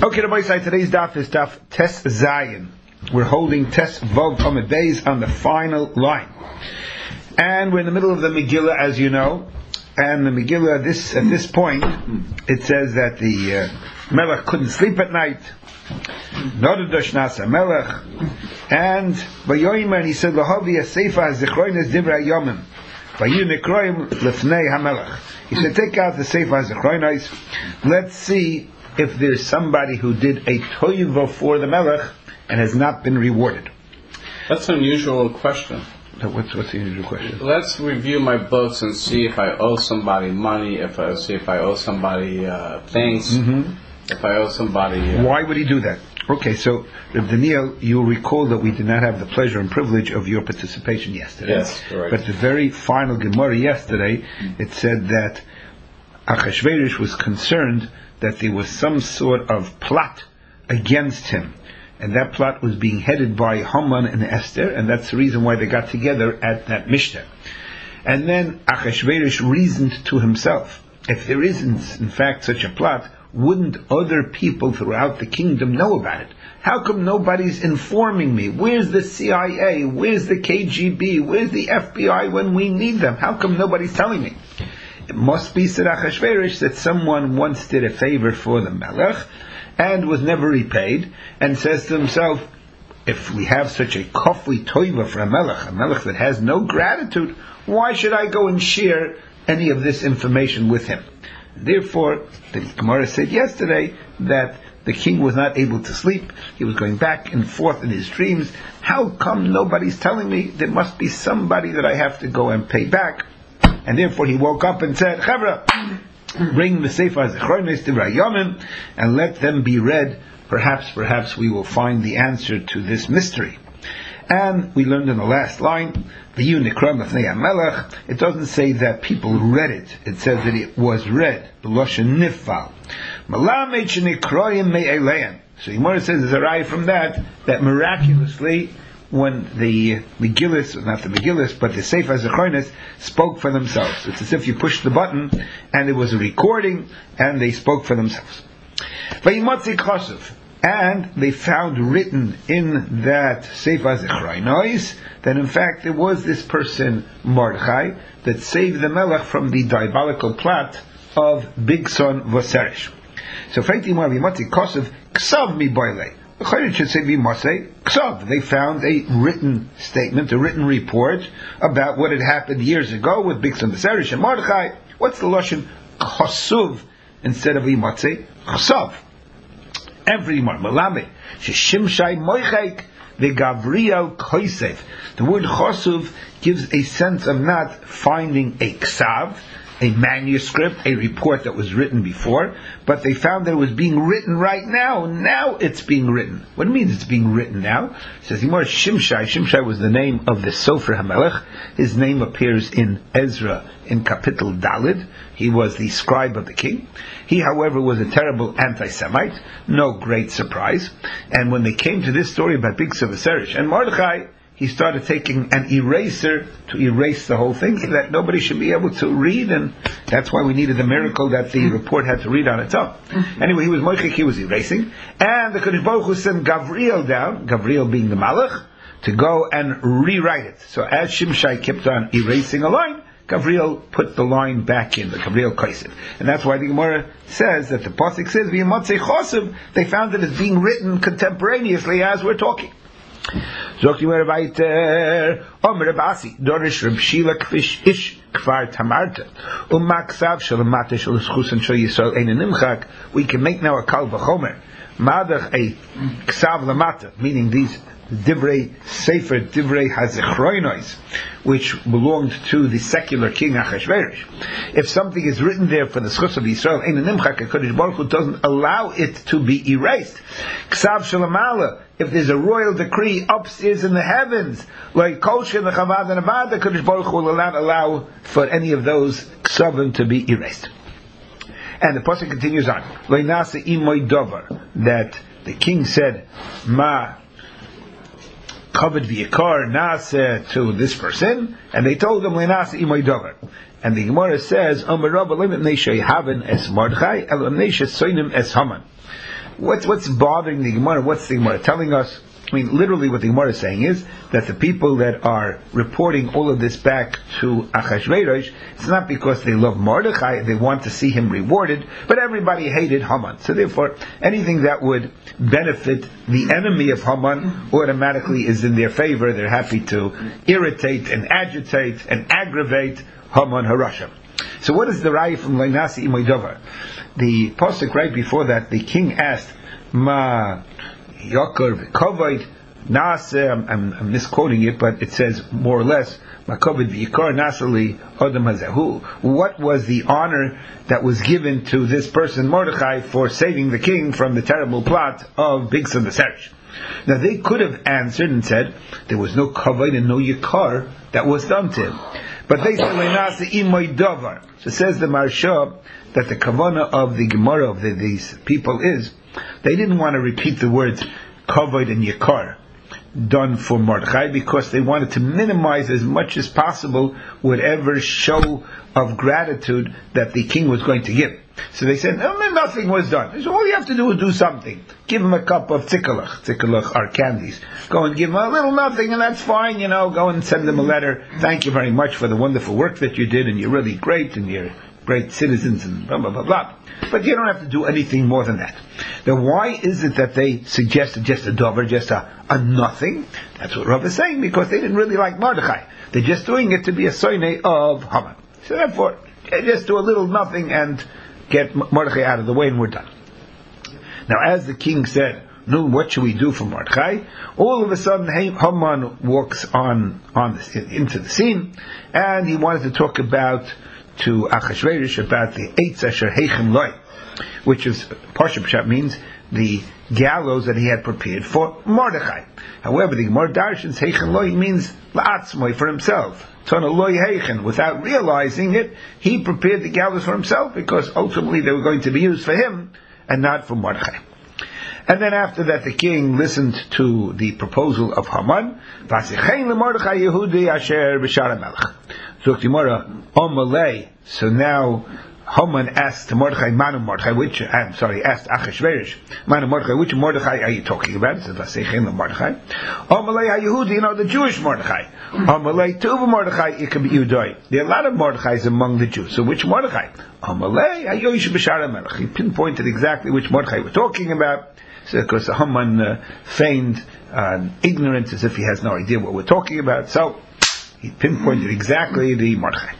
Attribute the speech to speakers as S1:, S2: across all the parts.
S1: Okay, Rabbi Isai, today's daf is daf Tes Zayin. We're holding Tes Vav Amud Beis on the final line. And we're in the middle of the Megillah, as you know. And the Megillah, at this point, it says that the Melech couldn't sleep at night. Nodadosh Nasa Melech. And Vayoyim, he said, Lahavi Aseifa HaZichroines Divrei Yomim. Vayunikroim Lefnei HaMelech. He said, take out the Seifa HaZichroines. Let's see if there's somebody who did a toiva for the Melech and has not been rewarded.
S2: That's an unusual question.
S1: What's the unusual question?
S2: Let's review my books and see if I owe somebody money, if I owe somebody things, if I owe somebody...
S1: Why would he do that? Okay, so Reb Daniel, you'll recall that we did not have the pleasure and privilege of your participation yesterday.
S2: Yes, correct.
S1: But the very final Gemara yesterday, it said that Achashverosh was concerned that there was some sort of plot against him. And that plot was being headed by Haman and Esther, and that's the reason why they got together at that Mishnah. And then Achashverosh reasoned to himself, if there isn't in fact such a plot, wouldn't other people throughout the kingdom know about it? How come nobody's informing me? Where's the CIA? Where's the KGB? Where's the FBI when we need them? How come nobody's telling me? It must be, said Achashverosh, that someone once did a favor for the Melech and was never repaid, and says to himself, if we have such a kofli toiva for a Melech that has no gratitude, why should I go and share any of this information with him? Therefore, the Gemara said yesterday that the king was not able to sleep. He was going back and forth in his dreams. How come nobody's telling me? There must be somebody that I have to go and pay back. And therefore he woke up and said, Chavra, bring the Sefer HaZichronos Divrei Yomim and let them be read. Perhaps we will find the answer to this mystery. And we learned in the last line, V'yu Nikram Lefnei HaMelech. It doesn't say that people read it. It says that it was read. B'loshen nifal. Malamed shenikroyim me'eleim. So Gemara says there's a raya from that miraculously, when the Megillah, not the Megillah, but the Sefer HaZichronos spoke for themselves. It's as if you pushed the button and it was a recording and they spoke for themselves. And they found written in that Sefer HaZichronos that in fact there was this person, Mordechai, that saved the Melech from the diabolical plot of Bigson Voseresh. So it should say Ksav. They found a written statement, a written report about what had happened years ago with Bigson Voseresh and Mordechai. What's the lashon Chasuv instead of Imatzei? Ksav. Every Malame Shimshai Moichek the Gabriel Koisev. The word Chasuv gives a sense of not finding a Ksav, a manuscript, a report that was written before, but they found that it was being written right now. Now it's being written. What do it means it's being written now? It says Shimshai. Shimshai was the name of the Sofer HaMelech. His name appears in Ezra in Kapitel Dalid. He was the scribe of the king. He, however, was a terrible anti-Semite. No great surprise. And when they came to this story about Bigson Voseresh and Mordechai, he started taking an eraser to erase the whole thing so that nobody should be able to read, and that's why we needed the miracle that the report had to read on its own. Anyway, he was moichik, he was erasing, and the Kodesh Baruch Hu sent Gabriel down, Gabriel being the Malach, to go and rewrite it. So as Shimshai kept on erasing a line, Gabriel put the line back in, the Gabriel Kaisev. And that's why the Gemara says that the Pasuk says, V'yamatzei Chosav, they found it as being written contemporaneously as we're talking. Zogt Gemara weiter, Omer Rabasi, Dorish Reb Shila Kfish Ish Kfar Tamarta, Maksav Shalamate Shalaschusan Shal Yisrael Ein Nimchak. We can make now a Kal V'chomer, Madach a Ksav Lamata, meaning these Divrei Sefer Divrei HaZichronos, which belonged to the secular king Achashverosh. If something is written there for the Schus of Yisrael, Ein Nimchak, HaKadosh Baruch Hu doesn't allow it to be erased. Ksav Shalamala, if there's a royal decree upstairs in the heavens, like Kosher and the Chavad and Avad, the Kadosh Baruch Hu will not allow for any of those ksavim to be erased. And the pasuk continues on, Leinase imoy dover, that the king said, Ma covered v'yikar nase to this person, and they told him Leinase imoy dover. And the Gemara says, Omer Rabba limit neishay haven es Mordechai, el neishay soinim es Haman. what's bothering the Gemara? What's the Gemara telling us? I mean, literally what the Gemara is saying is that the people that are reporting all of this back to Achashverosh, it's not because they love Mordechai, they want to see him rewarded, but everybody hated Haman. So therefore, anything that would benefit the enemy of Haman automatically is in their favor. They're happy to irritate and agitate and aggravate Haman Harasha. So what is the raya from Lainasi Imoy Dovar? The pasuk right before that, the king asked, Ma Yakar V'Kavod Naseh, I'm misquoting it, but it says more or less, Makavod V'Yikar Nasali Adam Hazehu. What was the honor that was given to this person, Mordechai, for saving the king from the terrible plot of Bigsan B'Seresh? Now they could have answered and said, there was no Kavod and no Yikar that was done to him. But they said, Lainasi Imoy Dovar. So says the Marsha that the kavana of the Gemara of these people is, they didn't want to repeat the words kavod and yikar done for Mordechai because they wanted to minimize as much as possible whatever show of gratitude that the king was going to give. So they said, no, nothing was done. So all you have to do is do something. Give him a cup of tzikalach. Tzikalach are candies. Go and give him a little nothing and that's fine, Go and send him a letter. Thank you very much for the wonderful work that you did and you're really great and you're great citizens and blah, blah, blah, blah. But you don't have to do anything more than that. Now why is it that they suggested just a dover, just a nothing? That's what Rav is saying, because they didn't really like Mordechai. They're just doing it to be a soine of Haman. So therefore, just do a little nothing and get Mordechai out of the way and we're done. Now as the king said, no, what should we do for Mordechai? All of a sudden Haman walks into the scene and he wanted to talk to Achashverosh about the Eitz Asher Heichem Loi, which is Parsha Pshat means the gallows that he had prepared for Mordechai. However, the Gemara Darshan's Heichem Loi means La'atzmoi, for himself. Tana Loi Heichen. Without realizing it, he prepared the gallows for himself because ultimately they were going to be used for him and not for Mordechai. And then after that, the king listened to the proposal of Haman. Vasichein leMordechai Yehudi Asher b'Shara Melech. So now Haman asked Mordechai, Manu Mordechai, asked Achashverosh, Manu Mordechai, which Mordechai are you talking about? So Vasichein leMordechai. Amalei Yehudi, the Jewish Mordechai. Amalei Tuva Mordechai, it could be Yudoi. There are a lot of Mordechais among the Jews. So which Mordechai? Amalei Ayosh b'Shara Melech. He pinpointed exactly which Mordechai we're talking about. So because Haman feigned ignorance as if he has no idea what we're talking about. So he pinpointed exactly the Mordechai.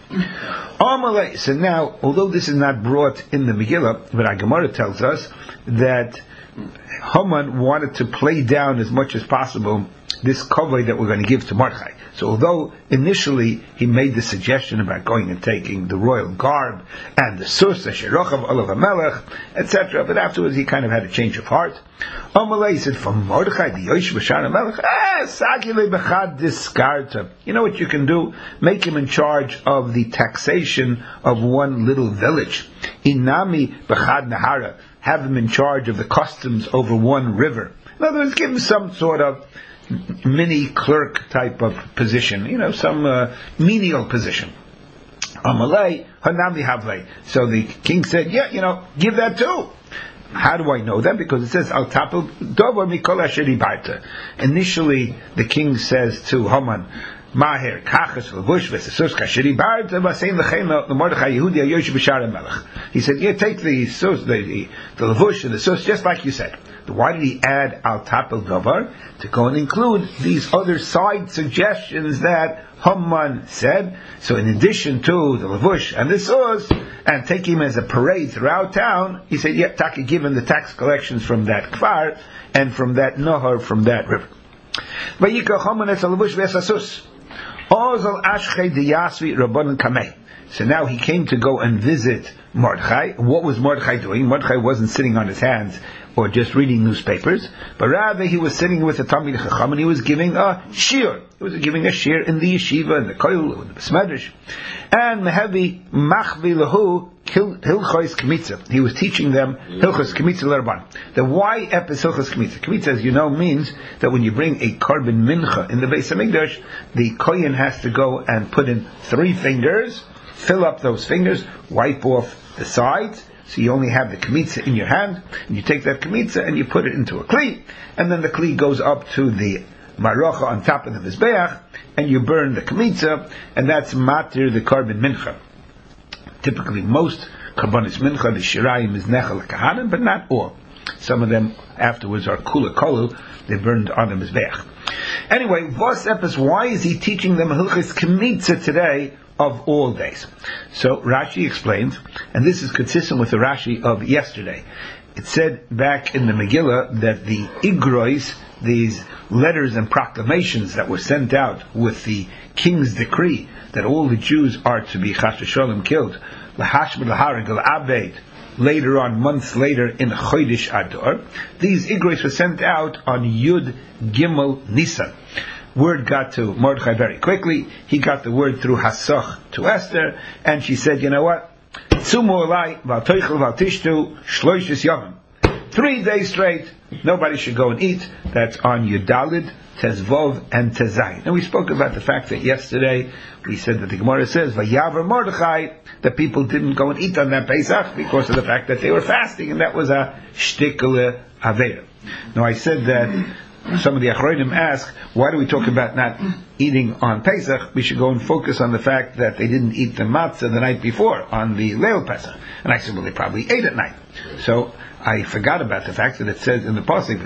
S1: So now, although this is not brought in the Megillah, but our Gemara tells us that Haman wanted to play down as much as possible this kavod that we're going to give to Mordechai. So although initially he made the suggestion about going and taking the royal garb and the sus, the sherochav, olav hamelech, etc., but afterwards he kind of had a change of heart. Amalei said, from Mordechai, the yosh b'shar hamelech, sagile bechad diskarta. You know what you can do? Make him in charge of the taxation of one little village. Inami bechad nahara. Have him in charge of the customs over one river. In other words, give him some sort of mini clerk type of position, some menial position. Amalei, hanami havlei. So the king said, give that too. How do I know that? Because it says, Al tapel dover mikol asher dibarta. Initially, the king says to Haman, Maher kachas levush v'sesus kasher dibarta v'asein l'chein l'Mordechai Yehudi ayosh b'shara melech. He said, take the sus, the levush and the sus, just like you said. Why did he add al tapel davar? To go and include these other side suggestions that Haman said. So in addition to the levush and the sus, and take him as a parade throughout town, he said, Taka, given the tax collections from that kfar and from that nohar, from that river. Vayikra Haman es levush v'esasus. Ozal ashchei diyasvi rabbanan kamei. So now he came to go and visit Mordechai. What was Mordechai doing? Mordechai wasn't sitting on his hands or just reading newspapers, but rather he was sitting with the Talmid Chacham and he was giving a shir. He was giving a shir in the yeshiva, in the koil, in the besmedrash. And Mehevi machvi lahu hilchos kmitza. He was teaching them hilchos kmitza l'rabban. The why epis hilchos kmitza. Kmitza, as you know, means that when you bring a carbon mincha in the Beis Hamikdash, the kohen has to go and put in 3 fingers, fill up those fingers, wipe off the sides, So you only have the kmitza in your hand, and you take that kmitza and you put it into a kli, and then the kli goes up to the marocha on top of the mizbeach, and you burn the kmitza, and that's matir the korban mincha. Typically, most karbanis mincha, the shirayim is nechal kahanim, but not all. Some of them afterwards are kula kolu, they burned on the mizbeach. Anyway, Vos Epis, why is he teaching them hilchis kmitza today of all days? So Rashi explains, and this is consistent with the Rashi of yesterday. It said back in the Megillah that the igrois, these letters and proclamations that were sent out with the king's decree that all the Jews are to be chas v'sholem killed, lahashmid lahareg al-abed, later on, months later, in Chodesh Adar, these igrois were sent out on Yud Gimel Nisan. Word got to Mordechai very quickly. He got the word through Hasach to Esther, and she said, you know what? 3 days straight, nobody should go and eat. That's on Yudalid, Tezvov, and Tezayin. And we spoke about the fact that yesterday, we said that the Gemara says, Vayavar Mordechai, the people didn't go and eat on that Pesach because of the fact that they were fasting, and that was a shtikle avera. Now I said that some of the Achronim ask, why do we talk about not eating on Pesach? We should go and focus on the fact that they didn't eat the matzah the night before, on the Leil Pesach. And I said, well, they probably ate at night. So I forgot about the fact that it says in the Pasuk,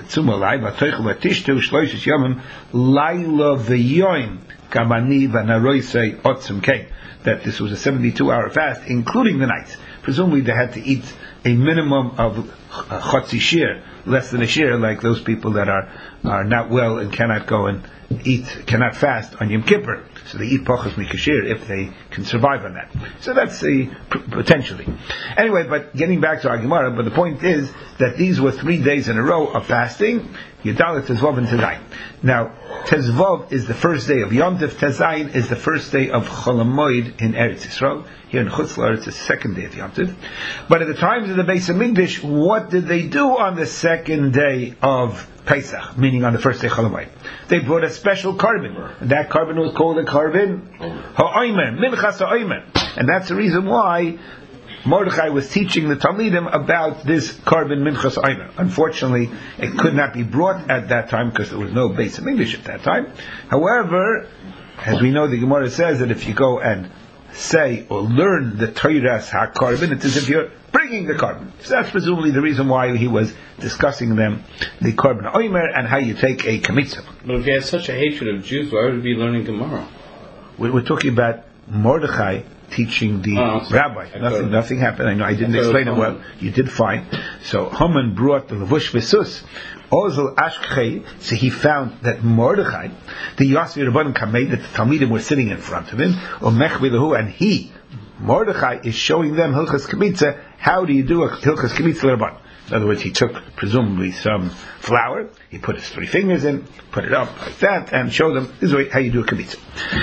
S1: that this was a 72-hour fast, including the nights. Presumably they had to eat a minimum of chotzi shir, less than a shir, like those people that are not well and cannot go and eat, cannot fast on Yom Kippur. So they eat pachas mikashir if they can survive on that. So that's potentially. Anyway, but getting back to our Gemara, but the point is that these were 3 days in a row of fasting, Yudalit, Tezvav, and Tezayin. Now, Tezvav is the first day of Yom Tov, Tezayin is the first day of Chol Hamoed in Eretz Yisrael. Here in Chutz La'aretz, it's the second day of Yom Tov. But at the times of the Beis Hamikdash, what did they do on the second day of Pesach, meaning on the first day Chol Hamoed? They brought a special korban. And that korban was called a korban ha'omer, minchas ha'omer. And that's the reason why Mordechai was teaching the Talmidim about this korban minchas ha'omer. Unfortunately, it could not be brought at that time because there was no Beis Hamikdash at that time. However, as we know, the Gemara says that if you go and say or learn the Torah's HaKorban, it's as if you're bringing the korban. So that's presumably the reason why he was discussing them, the korban oimer, and how you take a kmitza.
S2: But if he had such a hatred of Jews, why would he be learning Gemara?
S1: We're talking about Mordechai teaching the rabbi. Nothing happened. I know I didn't explain it well. You did fine. So Haman brought the levush v'sus. Ozel Ashkei, so he found that Mordechai, the Yosvi Rabbanim Kamei, that the Talmidim were sitting in front of him, and he, Mordechai, is showing them Hilchas Kmitza. How do you do a Hilchas Kmitza Rabban? In other words, he took presumably some flour, he put his 3 fingers in, put it up like that, and showed them this is how you do a Kmitza.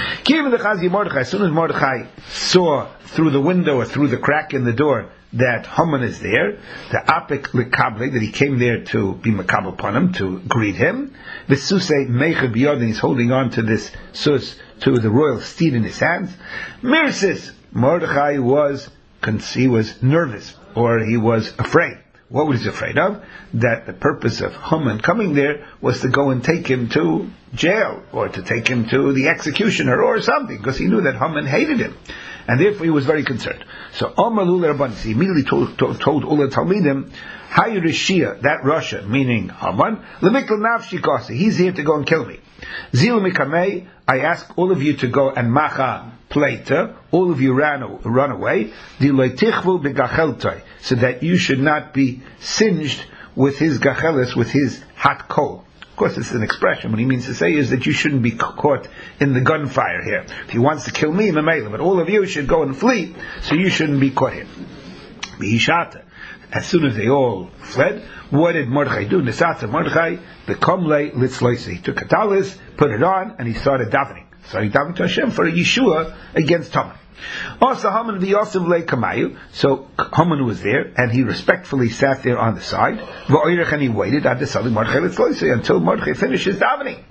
S1: As soon as Mordechai saw through the window or through the crack in the door that Haman is there, the apik lekable, that he came there to be makabel upon him, to greet him. The susei meicher biyod, he's holding on to this sus, to the royal steed in his hands. Mirsis, Mordechai was nervous, or he was afraid. What was he afraid of? That the purpose of Haman coming there was to go and take him to jail, or to take him to the executioner, or something, because he knew that Haman hated him. And therefore he was very concerned. So Amalul Rabban, he immediately told all the Talmidim, Hay Rishia, that Russia, meaning Haman, Lemikl Nafshi Kosi, he's here to go and kill me. Zil Mikamei, I ask all of you to go and macha pleita, all of you run away, Diloitichvu begacheltai, so that you should not be singed with his gachelis, with his hot coal. Of course, it's an expression. What he means to say is that you shouldn't be caught in the gunfire here. If he wants to kill me, Mamela, but all of you should go and flee, so you shouldn't be caught here. Bihishata. As soon as they all fled, what did Mordechai do? Nesata Mordechai, the komle litzloise. He took a talis, put it on, and he started davening. So he davened to Hashem for a Yeshua against Haman. Also Haman v'Yosef le Kamayu. So Haman was there, and he respectfully sat there on the side. And he waited until Mordechai finished his davening.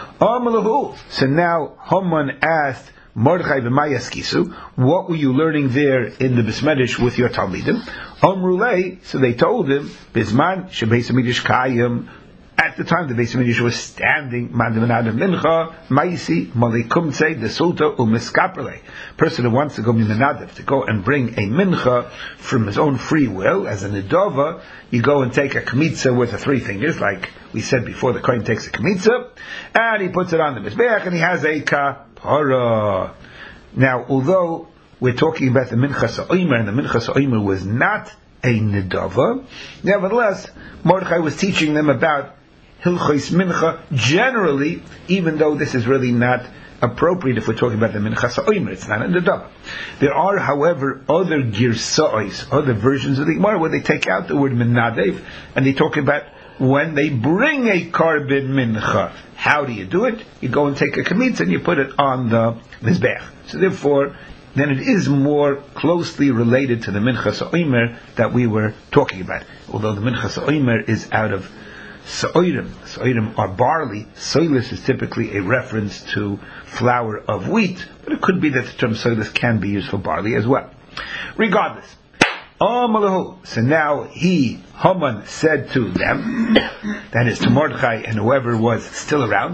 S1: So now Haman asked Mordechai b'mayaskisu, what were you learning there in the Bismedish with your Talmidim? Omrulei, so they told him, Bisman shebeis hamidrash kayim. At the time the Beis Hamikdash was standing, Mandamanad Mincha, Maisi, Malikumtse, the Sulta, Umiskaperle. Person who wants to go Minadav, to go and bring a Mincha from his own free will, as a Nidova, you go and take a Kmitza with the 3 fingers, like we said before, the Kohen takes a Kmitza, and he puts it on the Mizbeach, and he has a Kapara. Now, although we're talking about the Mincha Sa'omer, and the Mincha Sa'omer was not a Nidova, nevertheless, Mordechai was teaching them about Hilchos Mincha generally, even though this is really not appropriate if we're talking about the Mincha Sa'omer, it's not in the Dava. There are, however, other girsa'os, other versions of the Gemara where they take out the word Minadev, and they talk about when they bring a carbon Mincha. How do you do it? You go and take a kamitz and you put it on the Mizbeach. So therefore, then it is more closely related to the Mincha Sa'omer that we were talking about. Although the Mincha Sa'omer is out of Sa'orim. Sa'orim are barley. Soilus is typically a reference to flour of wheat, but it could be that the term soilus can be used for barley as well. Regardless. So now Haman said to them, that is to Mordechai and whoever was still around,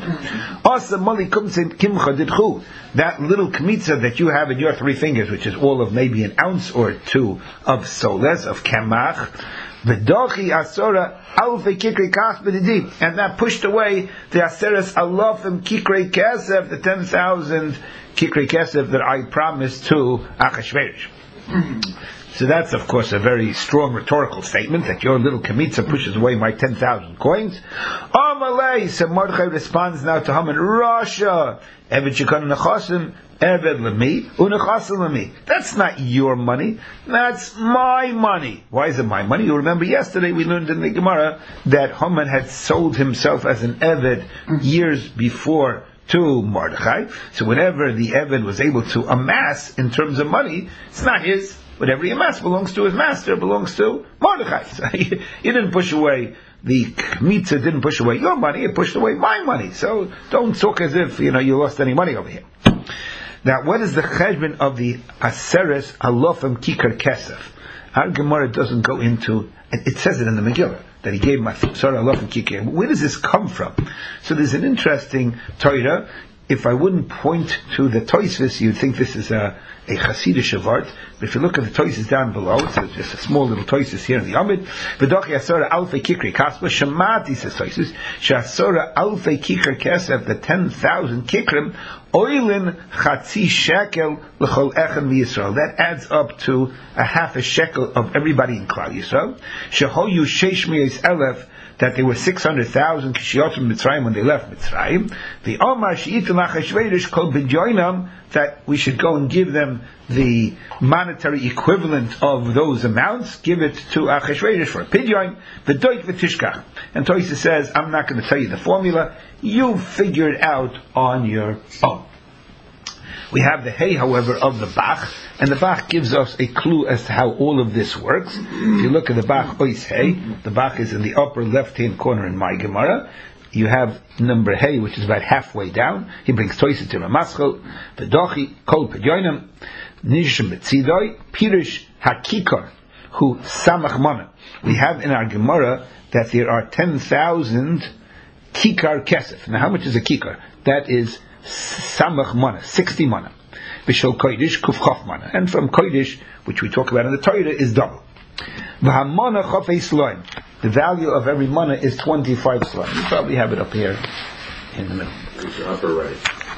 S1: that little kmitza that you have in your 3 fingers, which is all of maybe an ounce or 2 of soles, of kamach, and that pushed away the aseres alofim kikrei kesef, the 10,000 kikrei kesef that I promised to Achashverosh. So that's, of course, a very strong rhetorical statement that your little kamitza pushes away my 10,000 coins. Amalei, so Mordechai responds now to Haman, Rasha, Eved Shekon Nechasim, Eved Lemi, Unechasim Lemi. That's not your money, that's my money. Why is it my money? You remember yesterday we learned in the Gemara that Haman had sold himself as an Eved years before to Mordechai. So whenever the Eved was able to amass in terms of money, it's not his. Whatever he amassed belongs to his master, belongs to Mordechai. So he didn't push away, the Kmitza didn't push away your money, it pushed away my money. So don't talk as if, you lost any money over here. Now, what is the cheshbon of the Aseres Alofim Kikar Kesef? Our Gemara doesn't go into, it says it in the Megillah, that he gave my Sarah Alofim Kikar. Where does this come from? So there's an interesting Torah. If I wouldn't point to the Tosfos, you'd think this is a Hasidic art. But if you look at the Tosfos down below, it's just a small little Tosfos here in the Amid. V'dochi asora alfei kikri kaspa shemati says Tosfos she'asora alfei kikr kesef, the 10,000 kikrim oilin chatzi shekel l'chol echem v'Yisrael. That adds up to a half a shekel of everybody in Klal Yisrael. Shehoyu sheish miyos elef, that there were 600,000 kishiyotim Mitzrayim when they left Mitzrayim. The Omar she'itim Achashverosh kol b'dyoinam, that we should go and give them the monetary equivalent of those amounts, give it to Achashverosh for a pidyon, v'doik v'tishkach. And Tosfos says, I'm not going to tell you the formula, you figure it out on your own. We have the hay, however, of the Bach, and the Bach gives us a clue as to how all of this works. If you look at the Bach Ois Hay, the Bach is in the upper left-hand corner in my Gemara. You have number hay, which is about halfway down. He brings Tosfos to Ramaschal, V'dochi, Kol Pedyonim, Nishim Betzidoi, Pirish Hakikar, who Samach Mana. We have in our Gemara that there are 10,000 Kikar Kesef. Now how much is a Kikar? That is Samach Mana, 60 Mana. Bishol Kodesh, Kufchaf Mana. And from Kodesh, which we talk about in the Torah, is double. V'hamana Chafei Sloim. The value of every Mana is 25 Sloim. You probably have it up here in the middle.
S3: It's upper right.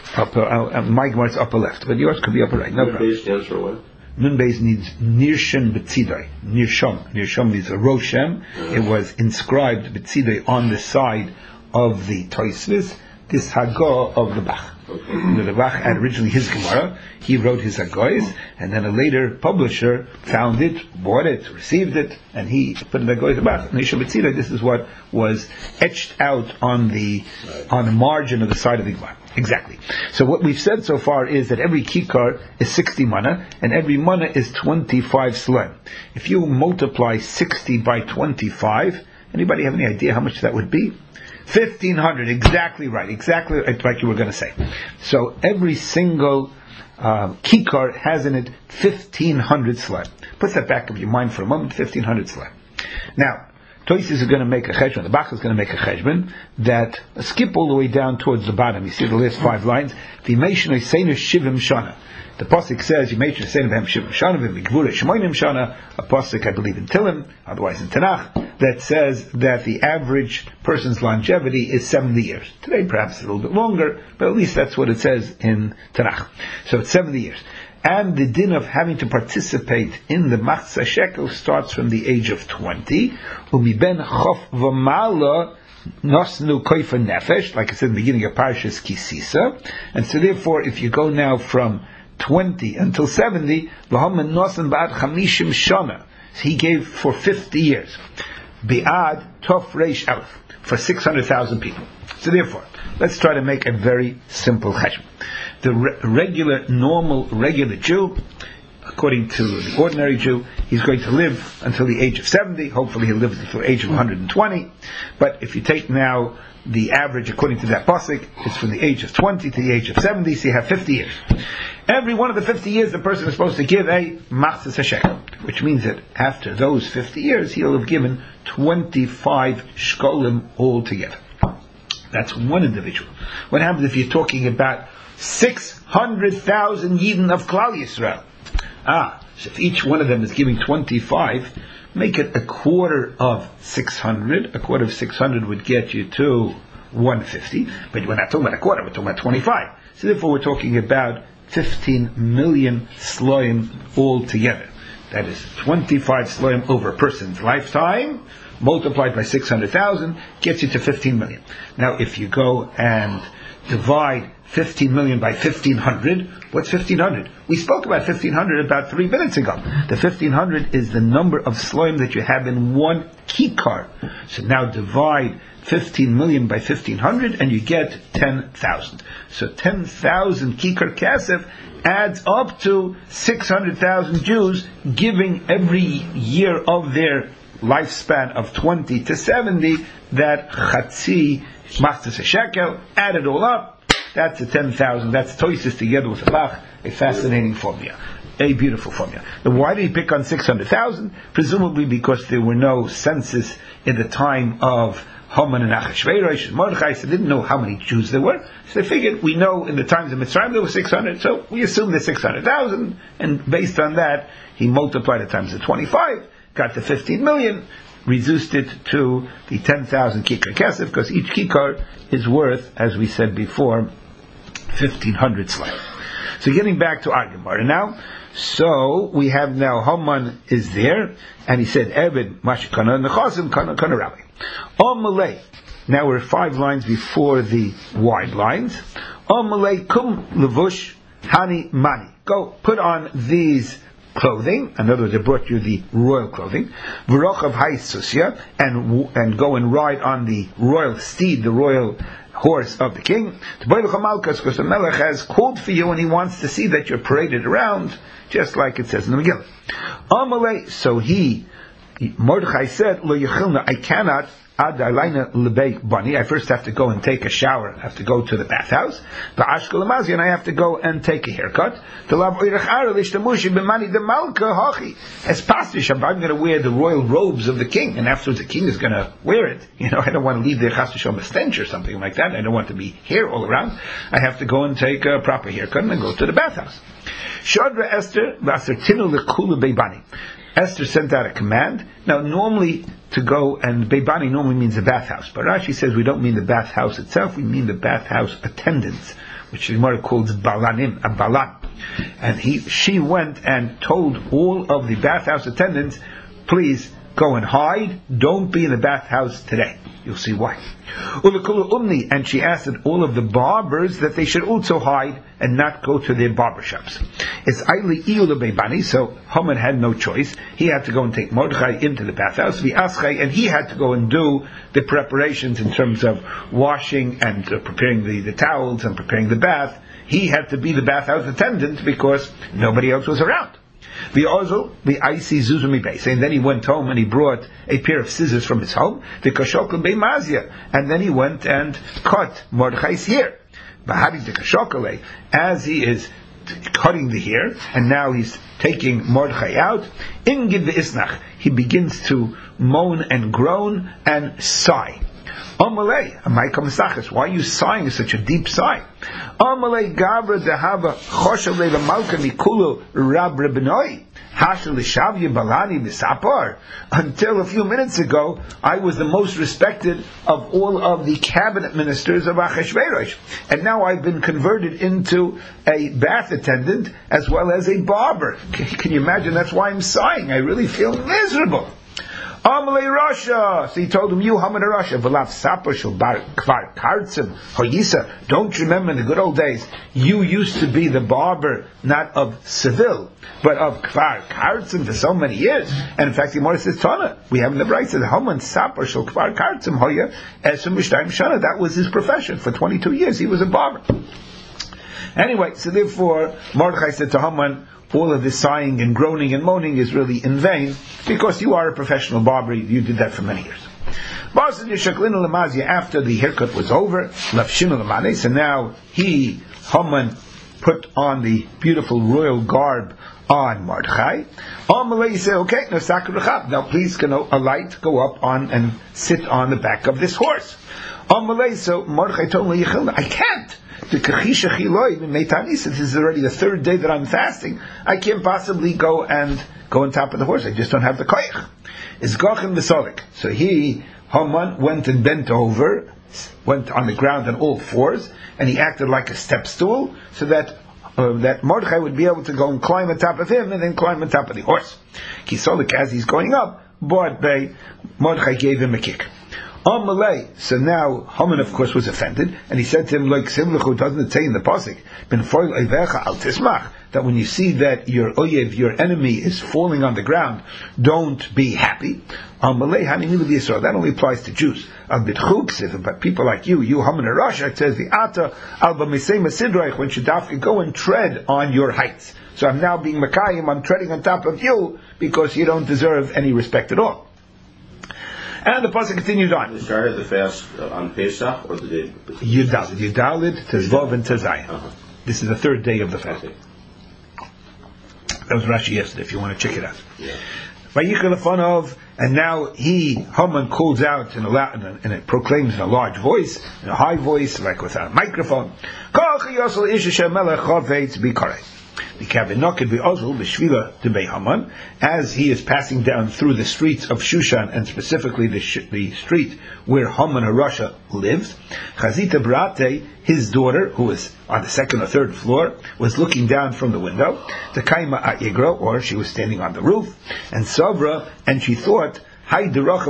S1: My Gemara is upper left, but yours could be upper right. No problem.
S3: Base stands for what?
S1: Nun Beis needs Nirshan B'tzidai. Nirsham. Nirsham means a Roshem. It was inscribed B'tzidai on the side of the Tosfos. This Hagah of the Bach. Okay. The Bach had originally his Gemara, he wrote his Hagahs, and then a later publisher found it, bought it, received it, and he put it in the Hagahs of the Bach. This is what was etched out on the margin of the side of the Gemara. Exactly. So what we've said so far is that every kikar is 60 mana, and every mana is 25 slem. If you multiply 60 by 25, anybody have any idea how much that would be? 1,500, exactly right, exactly like you were going to say. So every single kikar has in it 1,500 slime. Put that back of your mind for a moment, 1,500 slime. Now, Tosis is going to make a cheshbon, the Bach is going to make a cheshbon, that skip all the way down towards the bottom. You see the last 5 lines. V'meishon Eseinu Shivim Shana. The pasuk says, "Yimeishon Eseinu B'hem Shivim Shana v'migvura Shemoinim Shana." A pasuk, I believe, in Tilim, otherwise in Tanakh, that says that the average person's longevity is 70 years. Today, perhaps a little bit longer, but at least that's what it says in Tanakh. So it's 70 years. And the din of having to participate in the Machzah Shekel starts from the age of 20. Umiben chof v'mala nosnu koifa nefesh, like I said in the beginning of Parashas Kisisa. And so therefore, if you go now from 20 until 70, v'hamen nosen ba'ad chamishim shana. He gave for 50 years. Bi'ad tof reish alef, for 600,000 people. So therefore, let's try to make a very simple cheshbon. The regular Jew, according to the ordinary Jew, he's going to live until the age of 70. Hopefully he'll live until the age of 120. But if you take now the average according to that pasuk, it's from the age of 20 to the age of 70, so you have 50 years. Every one of the 50 years the person is supposed to give a machzas shekel, which means that after those 50 years he'll have given 25 shkolim altogether. That's one individual. What happens if you're talking about 600,000 Yidden of Klal Yisrael? So if each one of them is giving 25, make it a quarter of 600. A quarter of 600 would get you to 150, but we're not talking about a quarter, we're talking about 25. So therefore we're talking about 15 million sloim altogether. That is 25 sloim over a person's lifetime, multiplied by 600,000, gets you to 15 million. Now if you go and divide 15 million by 1,500, what's 1,500? We spoke about 1,500 about 3 minutes ago. The 1,500 is the number of sloim that you have in one kikar. So now divide 15 million by 1,500 and you get 10,000. So 10,000 kikar kasef adds up to 600,000 Jews giving every year of their lifespan of 20 to 70 that chatzi machzas shekel. Add it all up, that's a 10,000. That's Tosis together with the Bach, a fascinating formula, a beautiful formula. Then why did he pick on 600,000? Presumably because there were no census in the time of Haman and Achashverosh and Mordechai, so they didn't know how many Jews there were. So they figured, we know in the times of Mitzrayim there were 600, so we assume there's 600,000, and based on that, he multiplied it times the 25, got the 15 million, reduced it to the 10,000 kikar kesef, because each kikar is worth, as we said before, 1,500 slime. So getting back to our Gemara now, so we have now Haman is there, and he said, Eved mashikana nechasim kana rabbi. Malay. Now we're 5 lines before the wide lines. Malay kum levush hani mani. Go put on these clothing. In other words, they brought you the royal clothing. V'rochav ha'isusia, and go and ride on the royal steed, the royal horse of the king. Because the Melech has called for you and he wants to see that you're paraded around, just like it says in the Megillah. Amalei, so Mordechai said, Lo yechilna, I cannot ad alayna lebei bani. I first have to go and take a shower. I have to go to the bathhouse. V'ashkel amazi, and I have to go and take a haircut. T'lav oirach ara lishtamushi b'mani de malka hachi. As pastish, I'm going to wear the royal robes of the king, and afterwards the king is going to wear it. I don't want to leave there chas v'shalom a stench or something like that. I don't want to be hair all around. I have to go and take a proper haircut and then go to the bathhouse. Shadra Esther v'asertinu lekula beibani. Esther sent out a command. Now, normally to go, and Beibani normally means the bathhouse, but Rashi says we don't mean the bathhouse itself, we mean the bathhouse attendants, which the Gemara calls Balanim, a Balan. And she went and told all of the bathhouse attendants, please go and hide, don't be in the bathhouse today. You'll see why. And she asked all of the barbers that they should also hide and not go to their barber shops. It's Aili Iyula Beibani, so Haman had no choice. He had to go and take Mordechai into the bathhouse, and he had to go and do the preparations in terms of washing and preparing the towels and preparing the bath. He had to be the bathhouse attendant because nobody else was around. The icy zuzumi base, and then he went home and he brought a pair of scissors from his home, the kashokal beimazia, and then he went and cut Mordechai's hair. As he is cutting the hair, and now he's taking Mordechai out. Ingid ve'isnach, he begins to moan and groan and sigh. Amalei, why are you sighing such a deep sigh? Amalei gavra dehava choshev leva malka mikulu rab rebinoi. Until a few minutes ago, I was the most respected of all of the cabinet ministers of Achashverosh, and now I've been converted into a bath attendant as well as a barber. Can you imagine? That's why I'm sighing. I really feel miserable. Amalei Rasha. So he told him, you Haman Rasha, V'lav Sapar Shel Bar Kfar Kartzim Hoyisa. Don't you remember in the good old days, you used to be the barber, not of Seville, but of Kfar Kartzim for so many years. And in fact, the Gemara says, Tana, we have in the Brayta, the Haman Sapar Shel Kfar Kartzim Hoya Esum Mishtayim Shana. That was his profession. For 22 years, he was a barber. Anyway, so therefore, Mordechai said to Haman, all of this sighing and groaning and moaning is really in vain, because you are a professional barber. You did that for many years. After the haircut was over, so now Haman, put on the beautiful royal garb on Mordechai. Amalei said, okay, now please alight, go up on and sit on the back of this horse. Amalei, so Mordechai told me, I can't. This is already the third day that I'm fasting. I can't possibly go on top of the horse. I just don't have the koyach. It's gochin b'solik. So Haman, went and bent over, went on the ground on all fours, and he acted like a step stool, so that Mordechai would be able to go and climb on top of him, and then climb on top of the horse. Kisolik, as he's going up, Mordechai gave him a kick. Amalei. So now Haman, of course, was offended, and he said to him, like Simlechu, doesn't it say in the pasuk, Ben foil eivecha al tismach, that when you see that your oyev, your enemy, is falling on the ground, don't be happy. Amalei hanimilu b'Yisrael. That only applies to Jews. Al b'tchuksiv, but people like you Haman and Rasha, it says the ata al b'misei masidroich, when Shadafka, go and tread on your heights. So I'm now being Makayim, I'm treading on top of you because you don't deserve any respect at all. And the pasuk continued on.
S3: You started the fast on Pesach, or the day?
S1: Yudalid, Tezvav, and Tezayin. This is the third day of the fast.
S3: Okay.
S1: That was Rashi yesterday, if you want to check it out.
S3: Yeah.
S1: And now Haman calls out and it proclaims in a large voice, in a high voice, like with a microphone. As he is passing down through the streets of Shushan, and specifically the street where Haman Harasha lived, Chazita Brate, his daughter, who was on the second or third floor, was looking down from the window. Takaima A'igra, or she was standing on the roof, and Sabra, and she thought, she did not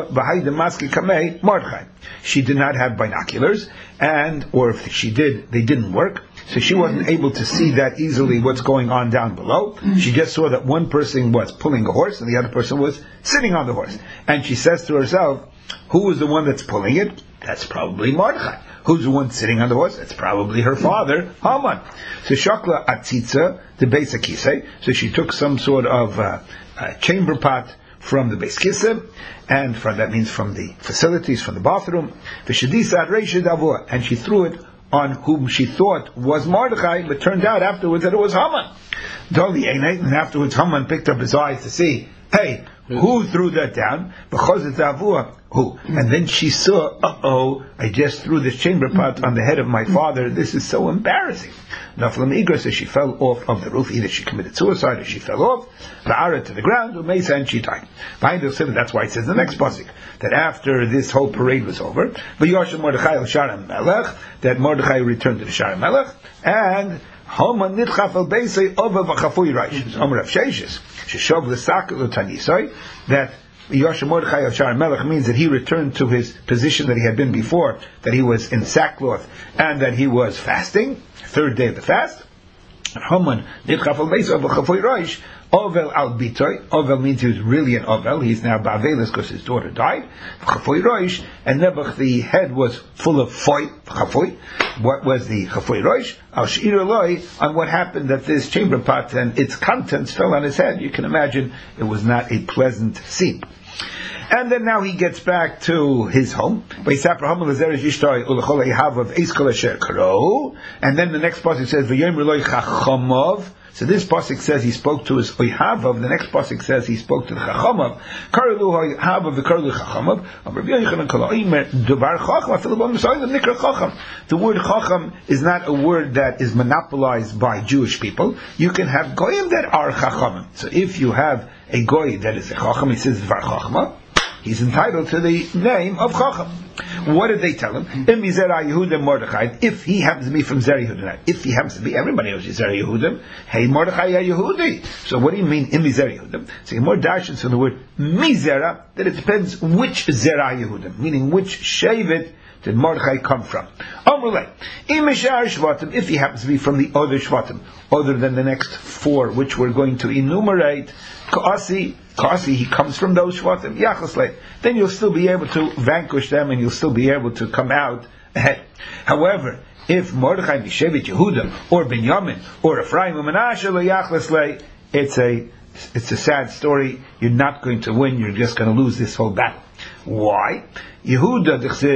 S1: have binoculars, or if she did, they didn't work. So she wasn't able to see that easily what's going on down below. She just saw that one person was pulling a horse and the other person was sitting on the horse. And she says to herself, who is the one that's pulling it? That's probably Mordechai. Who's the one sitting on the horse? That's probably her father, Haman. So Shakla Atzitza, the Beis HaKisei. So she took some sort of chamber pot from the Beis Kisei, and that means from the facilities, from the bathroom. And she threw it on whom she thought was Mordechai, but turned out afterwards that it was Haman. And afterwards Haman picked up his eyes to see, hey, who threw that down? Because it's Avua. Who? And then she saw, I just threw this chamber pot on the head of my father. This is so embarrassing. Naflam Igra says she fell off of the roof. Either she committed suicide or she fell off. La'ara to the ground, Umesa, and she died. That's why it says the next pasuk, that after this whole parade was over, V'yoshem Mordechai al Shara Melech, that Mordechai returned to the Shara Melech, and Haman nidchaf al beisei over v'chafui raish. Omer Rav Sheshes, sheshov l'sak l'tanisoi, that Yosha Mordechai al Shara Melech means that he returned to his position that he had been before, that he was in sackcloth, and that he was fasting, third day of the fast. Haman nidchaf al beisei over v'chafui raish. Ovel al bitoy. Ovel means he was really an Ovel. He's now Bavelis because his daughter died. Chafoy Roish, and Nebuch, the head was full of foy. Chafoy. What was the Chafoy Roish? Al Shir Eloi, on what happened that this chamber pot and its contents fell on his head. You can imagine it was not a pleasant scene. And then now he gets back to his home. And then the next pasuk says, so this pasuk says he spoke to his Oyhavav. The next pasuk says he spoke to the Chachamav. The word Chacham is not a word that is monopolized by Jewish people. You can have goyim that are Chachamim. So if you have a goy that is a Chacham, he says Dvar Chachma, he's entitled to the name of Chacham. What did they tell him? If he happens to be from Zera Yehuda, if he happens to be, everybody knows he's Zera Yehuda. Hey, Mordechai Yehudi. So what do you mean Imi Zera Yehuda? So more dashins from the word Mizera, that it depends which Zera Yehuda, meaning which Shevet did Mordechai come from. If he happens to be from the other Shvatim, other than the next four, which we're going to enumerate, Kasi, he comes from those Shvatim, Yachasle, then you'll still be able to vanquish them and you'll still be able to come out ahead. However, if Mordechai Mishevet Yehuda, or Binyamin, or Ephraim, or Menashe, Yachasle, it's a sad story. You're not going to win, you're just going to lose this whole battle. Why? Yehuda,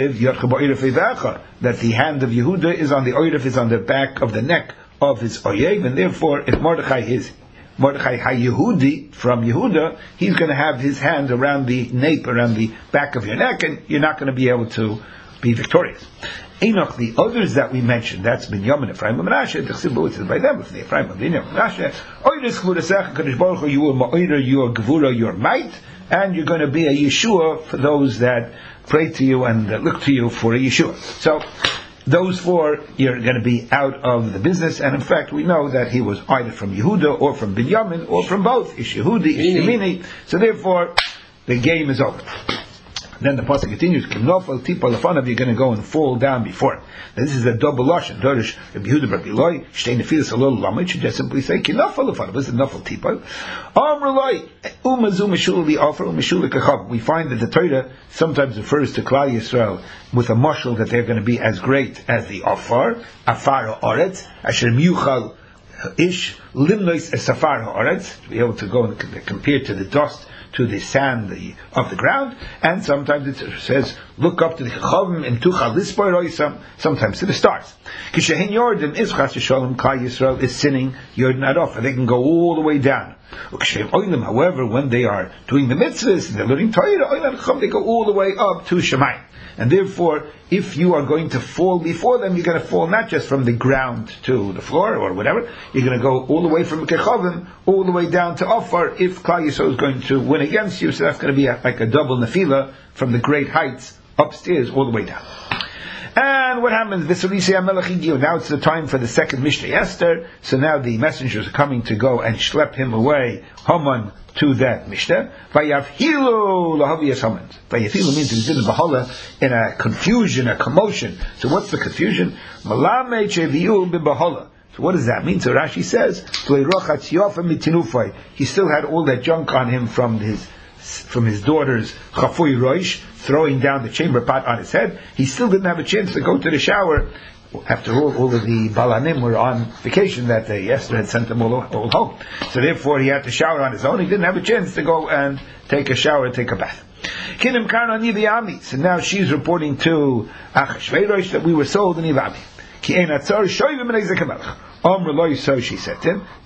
S1: that the hand of Yehuda is on the oirif, is on the back of the neck of his oyev, and therefore, if Mordechai is Mordechai HaYehudi from Yehuda, he's going to have his hand around the nape, around the back of your neck, and you're not going to be able to be victorious. Enoch, the others that we mentioned, that's Binyamin, Ephraim, and Menashe, the Chsibu, it says by them, the Ephraim, Binyamin, Menashe, Oiris Gvurasech, Kadosh Baruch Hu, you will Ma'oira, your Gvura, your might, and you're going to be a Yeshua for those that pray to you and look to you for a Yeshua. So, those four, you're going to be out of the business, and in fact, we know that he was either from Yehuda, or from Binyamin, or from both, Ish Yehudi, Ish Yemini, so therefore, the game is over. Then the pasuk continues, Kinofel Tipa Lafanav, you're going to go and fall down before him. Now, this is a double lashon. Dorish Rabbi Yehuda Rabbi Eloi, Shtei Nefilas Alol Lamed, should just simply say Kinofel Lafanav. This is Nofel Tipa. Amrulai Umazu Meshul the offer Meshul Kachav. We find that the Torah sometimes refers to Klal Yisrael with a mashal that they're going to be as great as the Afar Oretz, Asher Miuchal Ish Limnois Esafar Oretz, to be able to go and compare to the dust, to the sand of the ground, and sometimes it says, look up to the Chachavim and Tuchal Lisboy Roisam, sometimes to the stars. Kishahin Yordim is Chas Yisrael, Klal Yisrael is sinning Yordim Adof, and they can go all the way down. However, when they are doing the mitzvahs and they're learning Torah, they go all the way up to Shemayim. And therefore, if you are going to fall before them, you're going to fall not just from the ground to the floor or whatever, you're going to go all the way from Kechavim, all the way down to Afar, if Klal Yisrael is going to win against you, so that's going to be like a double nefila from the great heights upstairs all the way down. And what happens? Now it's the time for the second Mishnah Esther. So now the messengers are coming to go and schlep him away, Haman, to that Mishnah. Vayavhilu lahaviyas Haman. Vayavhilu means he's in the Bahala, in a confusion, a commotion. So what's the confusion? Malame cheviu b'Bahala. So what does that mean? So Rashi says, he still had all that junk on him from his daughter's Chafui Roish, throwing down the chamber pot on his head. He still didn't have a chance to go to the shower. After all of the Balanim were on vacation that day. Esther had sent them all home. So therefore he had to shower on his own. He didn't have a chance to go and take a shower, take a bath. So now she's reporting to Achashverosh that we were sold in Ivami. So she said to him,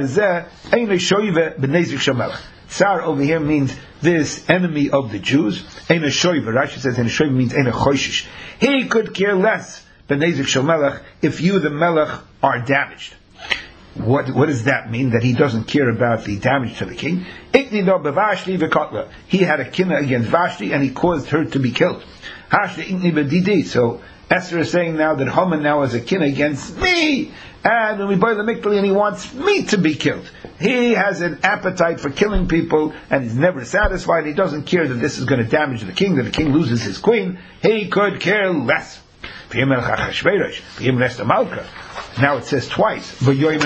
S1: Tsar over here means this enemy of the Jews. Eina shoiva. Rashi says Eina shoiva means Eina choishish. He could care less b'nezik shel melech if you, the melech, are damaged. What does that mean? That he doesn't care about the damage to the king? Iknido b'Vashti v'kotla. He had a kinna against Vashti and he caused her to be killed. Hashli ikni b'didi. So Esther is saying now that Haman now has a kinna against me. And when we buy the mikvah and he wants me to be killed. He has an appetite for killing people and he's never satisfied. He doesn't care that this is going to damage the king, that the king loses his queen. He could care less. Now it says twice. Why does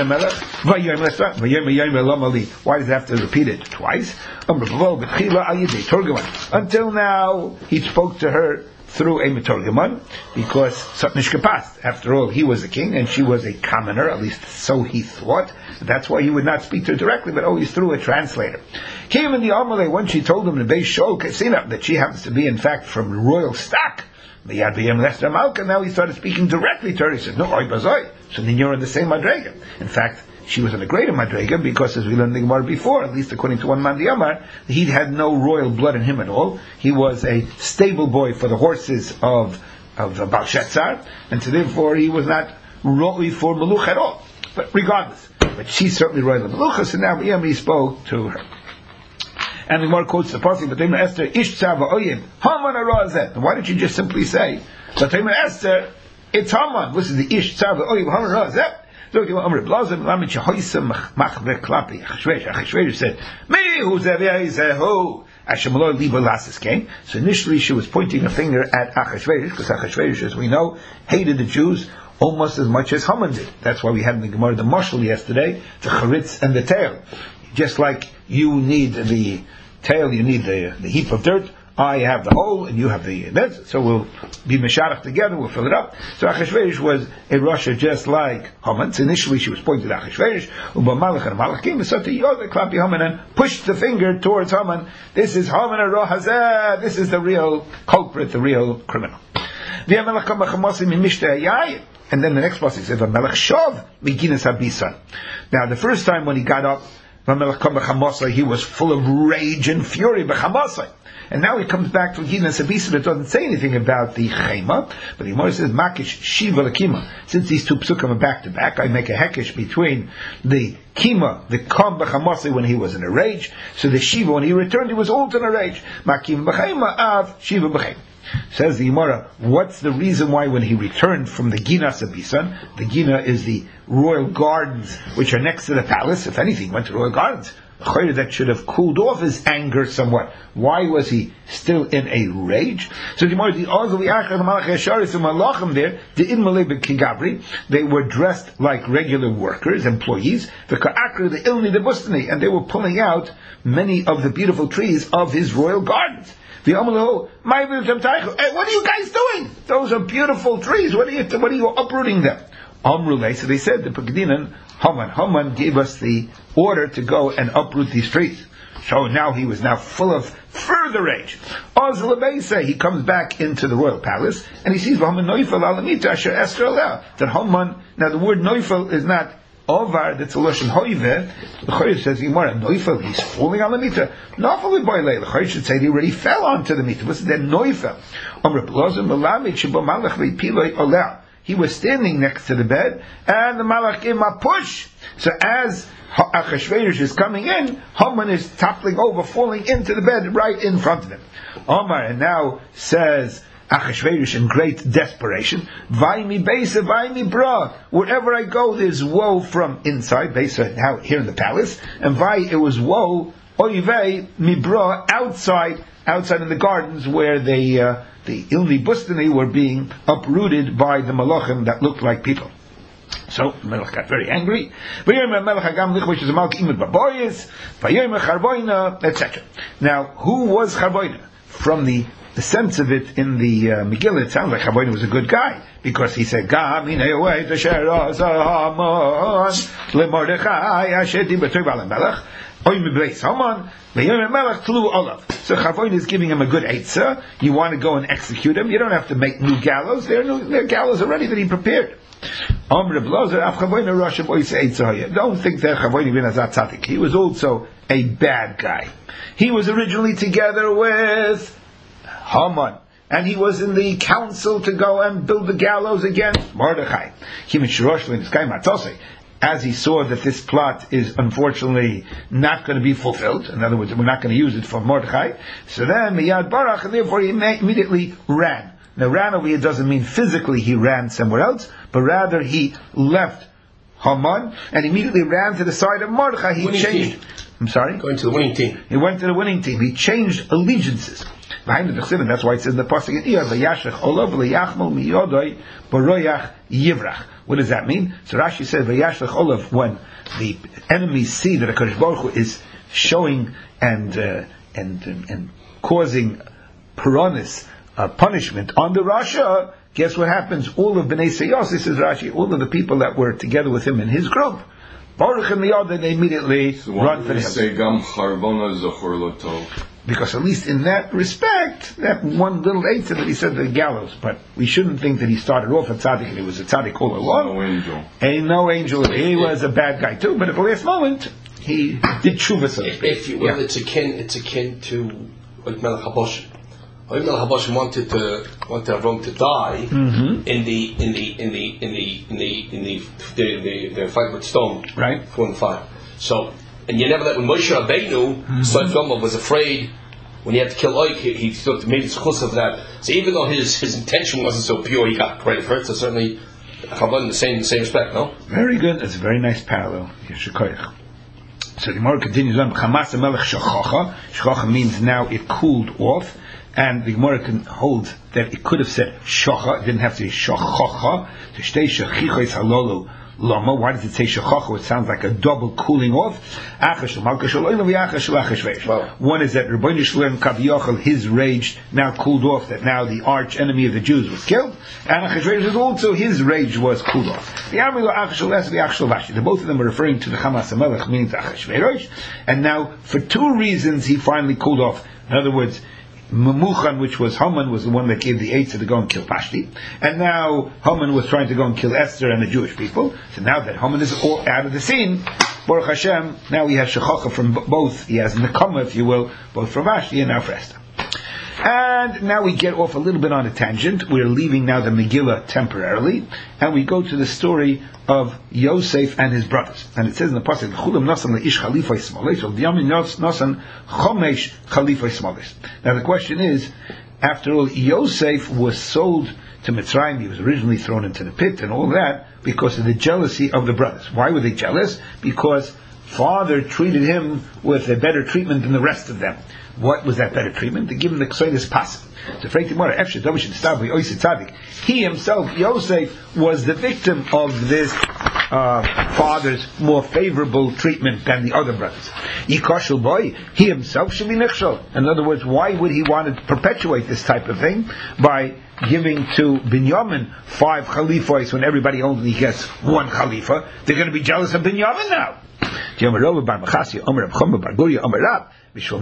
S1: it have to repeat it twice? Until now, he spoke to her through a Metorgaman, because Satnishkapas, after all, he was the king and she was a commoner, at least so he thought. That's why he would not speak to her directly, but always through a translator. Came in the Amalei when she told him the Beis Shol Kasina that she happens to be in fact from royal stock. Now he started speaking directly to her. He said, "No, oi bazoi." So then you're in the same madrega. In fact, she was in a greater madrega because, as we learned the Gemara before, at least according to one man the Amar, he had no royal blood in him at all. He was a stable boy for the horses of Belshazzar, and so therefore he was not royal for Meluch at all. But regardless, but she's certainly royal Meluch. So now he spoke to her. And the Gemara quotes the pasuk, "But Esther ish tzava oyim Haman arazet." Why didn't you just simply say, "But Esther, it's Haman"? This is the ish tzava oyim Haman arazet. So the Amr Blazim Lamit Shahoisem Machver Klapi Achashverosh said, "Me who's who?" Hashemallah Liba Lasses came. So initially she was pointing a finger at Achashverosh, because Achashverosh, as we know, hated the Jews almost as much as Haman did. That's why we had in the Gemara the mashal yesterday, the charitz and the tail. Just like you need the tail, you need the heap of dirt. I have the hole, and you have the bed. So we'll be mesharach together. We'll fill it up. So Achashverosh was a Russia just like Haman. So initially, she was pointed at Achashverosh. Malach and Malach came to Yoda Klapi Haman and pushed the finger towards Haman. This is Haman Arohazeh. This is the real culprit, the real criminal. And then the next passage says, now the first time when he got up, he was full of rage and fury. And now he comes back to Gina Sabisa that doesn't say anything about the Chema, but the Gemara says Makish Shiva Lakima. Since these two psukim are back to back, I make a hekesh between the Kima, the Kam B'Chamasi when he was in a rage, so the Shiva when he returned he was also in a rage. Makim B'Chema Av Shiva B'Chema. Says the Gemara, what's the reason why when he returned from the Gina Sabisan, the Gina is the royal gardens which are next to the palace, if anything, he went to royal gardens. That should have cooled off his anger somewhat. Why was he still in a rage? So the Gemara, they were dressed like regular workers, employees, and they were pulling out many of the beautiful trees of his royal gardens. Hey, what are you guys doing? Those are beautiful trees. What are you uprooting them? So they said, the Pagdinan, Haman gave us the order to go and uproot these trees. So now he was now full of further rage. He comes back into the royal palace and he sees that Haman, now the word Neufel is not Ovar, that's a Lashon Hoive. The Chodesh says, Neufel, he's falling on the Mita. Nafal Boile, the Chodesh should say he already fell onto the Mita. What's that Neufel? He was standing next to the bed, and the Malach gave him a push. So as Achashverosh is coming in, Haman is toppling over, falling into the bed right in front of him. Omar, and now says Achashverosh in great desperation, Vaimi Beisa, Vaimi Bra, wherever I go there's woe from inside, Beisa now here in the palace, and Vai, it was woe, Oivei, Mibra, outside in the gardens where the Ilni Bustani were being uprooted by the Malachim that looked like people. So Melech got very angry. Etc. Now, who was Charboina? From the sense of it in the Megillah, it sounds like Charboina was a good guy, because he said, So Charboina is giving him a good eitzah. You want to go and execute him, you don't have to make new gallows. There are gallows already that he prepared. Don't think that Charboina bin Azat Tzadik. He was also a bad guy. He was originally together with Haman, and he was in the council to go and build the gallows against Mordechai. As he saw that this plot is unfortunately not going to be fulfilled, in other words, we're not going to use it for Mordechai, so then Miyad Barach, and therefore he immediately ran. Now ran over here doesn't mean physically he ran somewhere else, but rather he left Haman and immediately ran to the side of Mordechai. He changed. I'm sorry?
S4: Going to the winning team.
S1: He went to the winning team. He changed allegiances. Behind the Chsidim, that's why it says in the pasuk in Iyar, "Vayashech olav v'yachmol miyodoi b'royach yivrach." What does that mean? So Rashi says, "Vayashech olav," when the enemies see that HaKadosh Baruch Hu is showing and causing piranhas punishment on the Rasha, guess what happens? All of Bnei Seyos, this is Rashi, all of the people that were together with him in his group, Baruch and Miyad, they immediately run for him. Because at least in that respect, that one little eitzah that he said the gallows, but we shouldn't think that he started off a tzaddik and he was a tzaddik all along.
S3: No angel.
S1: Ain't no angel. He was a bad guy too, but at the last moment, he did tshuva, so to speak.
S4: If you will, it's akin to like Melech HaBoshem. Melech HaBoshem wanted Avram to die in the fight with stone,
S1: right?
S4: 4 and 5. So, and you never let when Moshe Rabbeinu, son of Gomer, was afraid when he had to kill Oik, he thought made his chus of that. So even though his intention wasn't so pure, he got credit for it. So certainly, Chabad in the same respect, no?
S1: Very good. That's a very nice parallel. Yeshikoyach. So the Gemara continues on. Chamas Melech Shachacha. Shachacha means now it cooled off. And the Gemara can hold that it could have said Shacha, it didn't have to say Shachacha. To stay Shachicha is halolu lama. Why does it say Shachacha? It sounds like a double cooling off. One is that Rabbeinu Shalom Kaviyachal, his rage now cooled off, that now the arch enemy of the Jews was killed. And Achashverosh is also, his rage was cooled off. The both of them are referring to the Chamas HaMelech, meaning to Achashverosh. And now, for two reasons, he finally cooled off. In other words, Memuchan, which was Haman, was the one that gave the eitzah to go and kill Pashti, and now Haman was trying to go and kill Esther and the Jewish people. So now that Haman is all out of the scene, Baruch Hashem, now he has shechacha from both. He has nekama, if you will, both for Vashti and now for Esther. And now we get off a little bit on a tangent. We're leaving now the Megillah temporarily, and we go to the story of Yosef and his brothers. And it says in the pasuk, "Chulam nasan leish chalifay smolis, or Binyamin nasan chomesh chalifay smolis." Now the question is, after all, Yosef was sold to Mitzrayim. He was originally thrown into the pit and all that because of the jealousy of the brothers. Why were they jealous? Because father treated him with a better treatment than the rest of them. What was that better treatment? To give him the Kseinis Pasim. He himself, Yosef, was the victim of this father's more favorable treatment than the other brothers. He himself should be nichshol. In other words, why would he want to perpetuate this type of thing by giving to Binyamin 5 chalifos when everybody only gets 1 khalifa? They're going to be jealous of Binyamin now. Because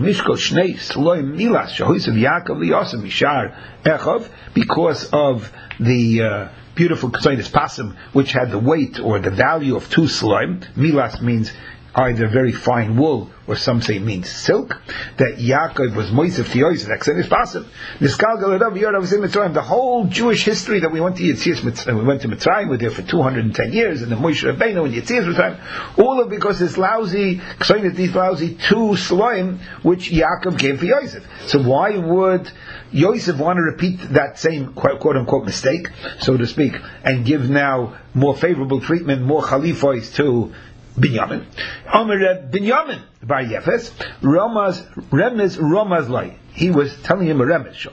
S1: of the beautiful Kseinis Pasim, which had the weight or the value of 2 sloim. Milas means either very fine wool, or some say means silk, that Yaakov was Moisef to Yosef, that Kseinis Pasim. The whole Jewish history that we went to Yetzias, we went to Mitzrayim, we were there for 210 years, and then Moshe Rabbeinu and Yetzias Mitzrayim, all of because this lousy Kseinis, these lousy 2 sloim, which Yaakov gave for Yosef. So why would Yosef want to repeat that same quote-unquote mistake, so to speak, and give now more favorable treatment, more chalifos to Binyamin? Amar Binyamin bar Yefes, Remez Ramaz Lai. He was telling him a remez.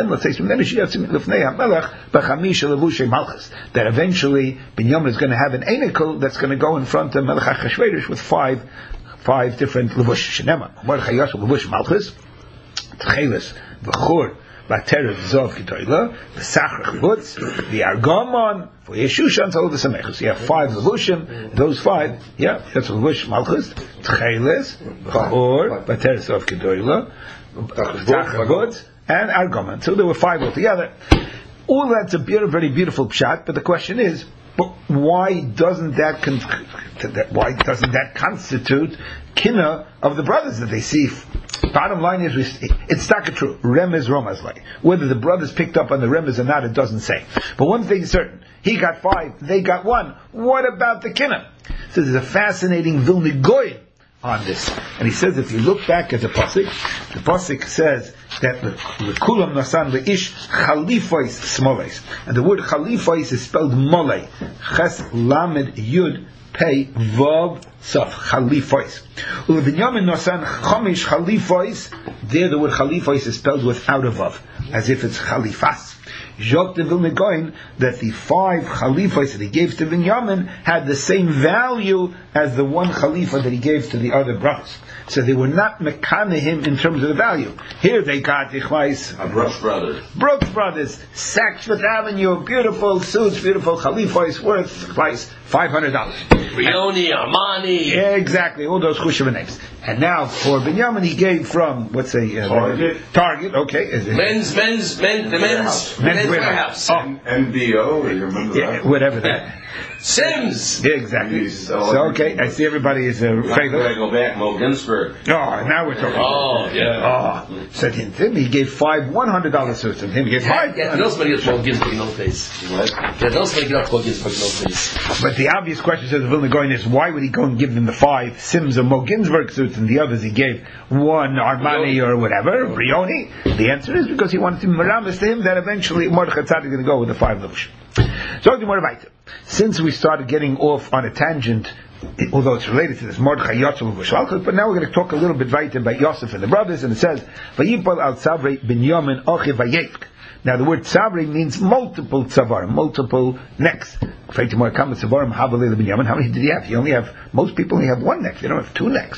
S1: That eventually Binyamin is going to have an einikel that's going to go in front of Melech Achashverosh with 5 different levush. Shenema. Mordechai Yosef levush Malchus, Tchelis v'chur Bateret Zov Kitoila, the Sachrach Butz, the Argamon, for Yeshushan, all the Samechus. You have 5 levushim, those 5, that's levush Malchus, Tcheles, Bachor, Bateret Zov Kitoila, Sachrach Butz, and Argamon. So there were 5 altogether. All that's a very beautiful pshat, but the question is, but why doesn't that constitute kinna of the brothers that they see? Bottom line is, it's not true. Remez Romazlai. Whether the brothers picked up on the remez or not, it doesn't say. But one thing is certain: he got 5, they got 1. What about the kinna? So there's a fascinating Vilna Goy on this, and he says if you look back at the pasuk says that the kulam nasan leish chalifos smoles, and the word chalifos is spelled molei, ches lamed yud pei vav saf, chalifos. Binyamin nasan chamish chalifos. There the word chalifos is spelled without a vav, as if it's chalifas. Jok the Vilna Gaon, that the 5 Khalifas that he gave to Binyamin had the same value as the 1 Khalifa that he gave to the other brothers. So they were not mekana him in terms of the value. Here they got
S3: Brooks Brothers.
S1: Brooks Brothers, Saks Fifth Avenue, beautiful suits, beautiful Khalifas, worth $500.
S4: Brioni, Armani.
S1: Yeah, exactly, all those Chushim names. And now for Binyamin he gave from Target. Okay,
S4: men's warehouse.
S3: MBO, you remember that?
S1: Whatever that.
S4: Sims.
S1: Yeah, exactly. So okay, I see everybody is
S3: Gotta
S1: favorite.
S3: go back, Mo Ginsberg.
S1: Oh, now we're talking.
S4: Oh, yeah.
S1: Oh, so to him he gave 5 $100 suits, and him he gave 5.
S4: Yeah, no somebody gets Mo Ginsberg in those days.
S3: What?
S4: Yeah, no somebody gets Mo Ginsberg in those days.
S1: But the obvious question says the Vilna Gaon is, why would he go and give them the 5 Sims or Mo Ginsberg suits, and the others he gave 1 Armani or whatever, Brioni? The answer is because he wanted to meramis to him that eventually Mordechai Tzaddik is going to go with the 5 Levushim. So since we started getting off on a tangent, although it's related to this Mordechai Yosef V'Shalchus, but now we're going to talk a little bit weiter about Yosef and the brothers, and it says Vayipol al Tzavrei Binyamin Ochi Vayevk. Now the word Tzavrei means multiple tzavarim, multiple necks. How many did he have? Most people only have 1 neck. They don't have 2 necks.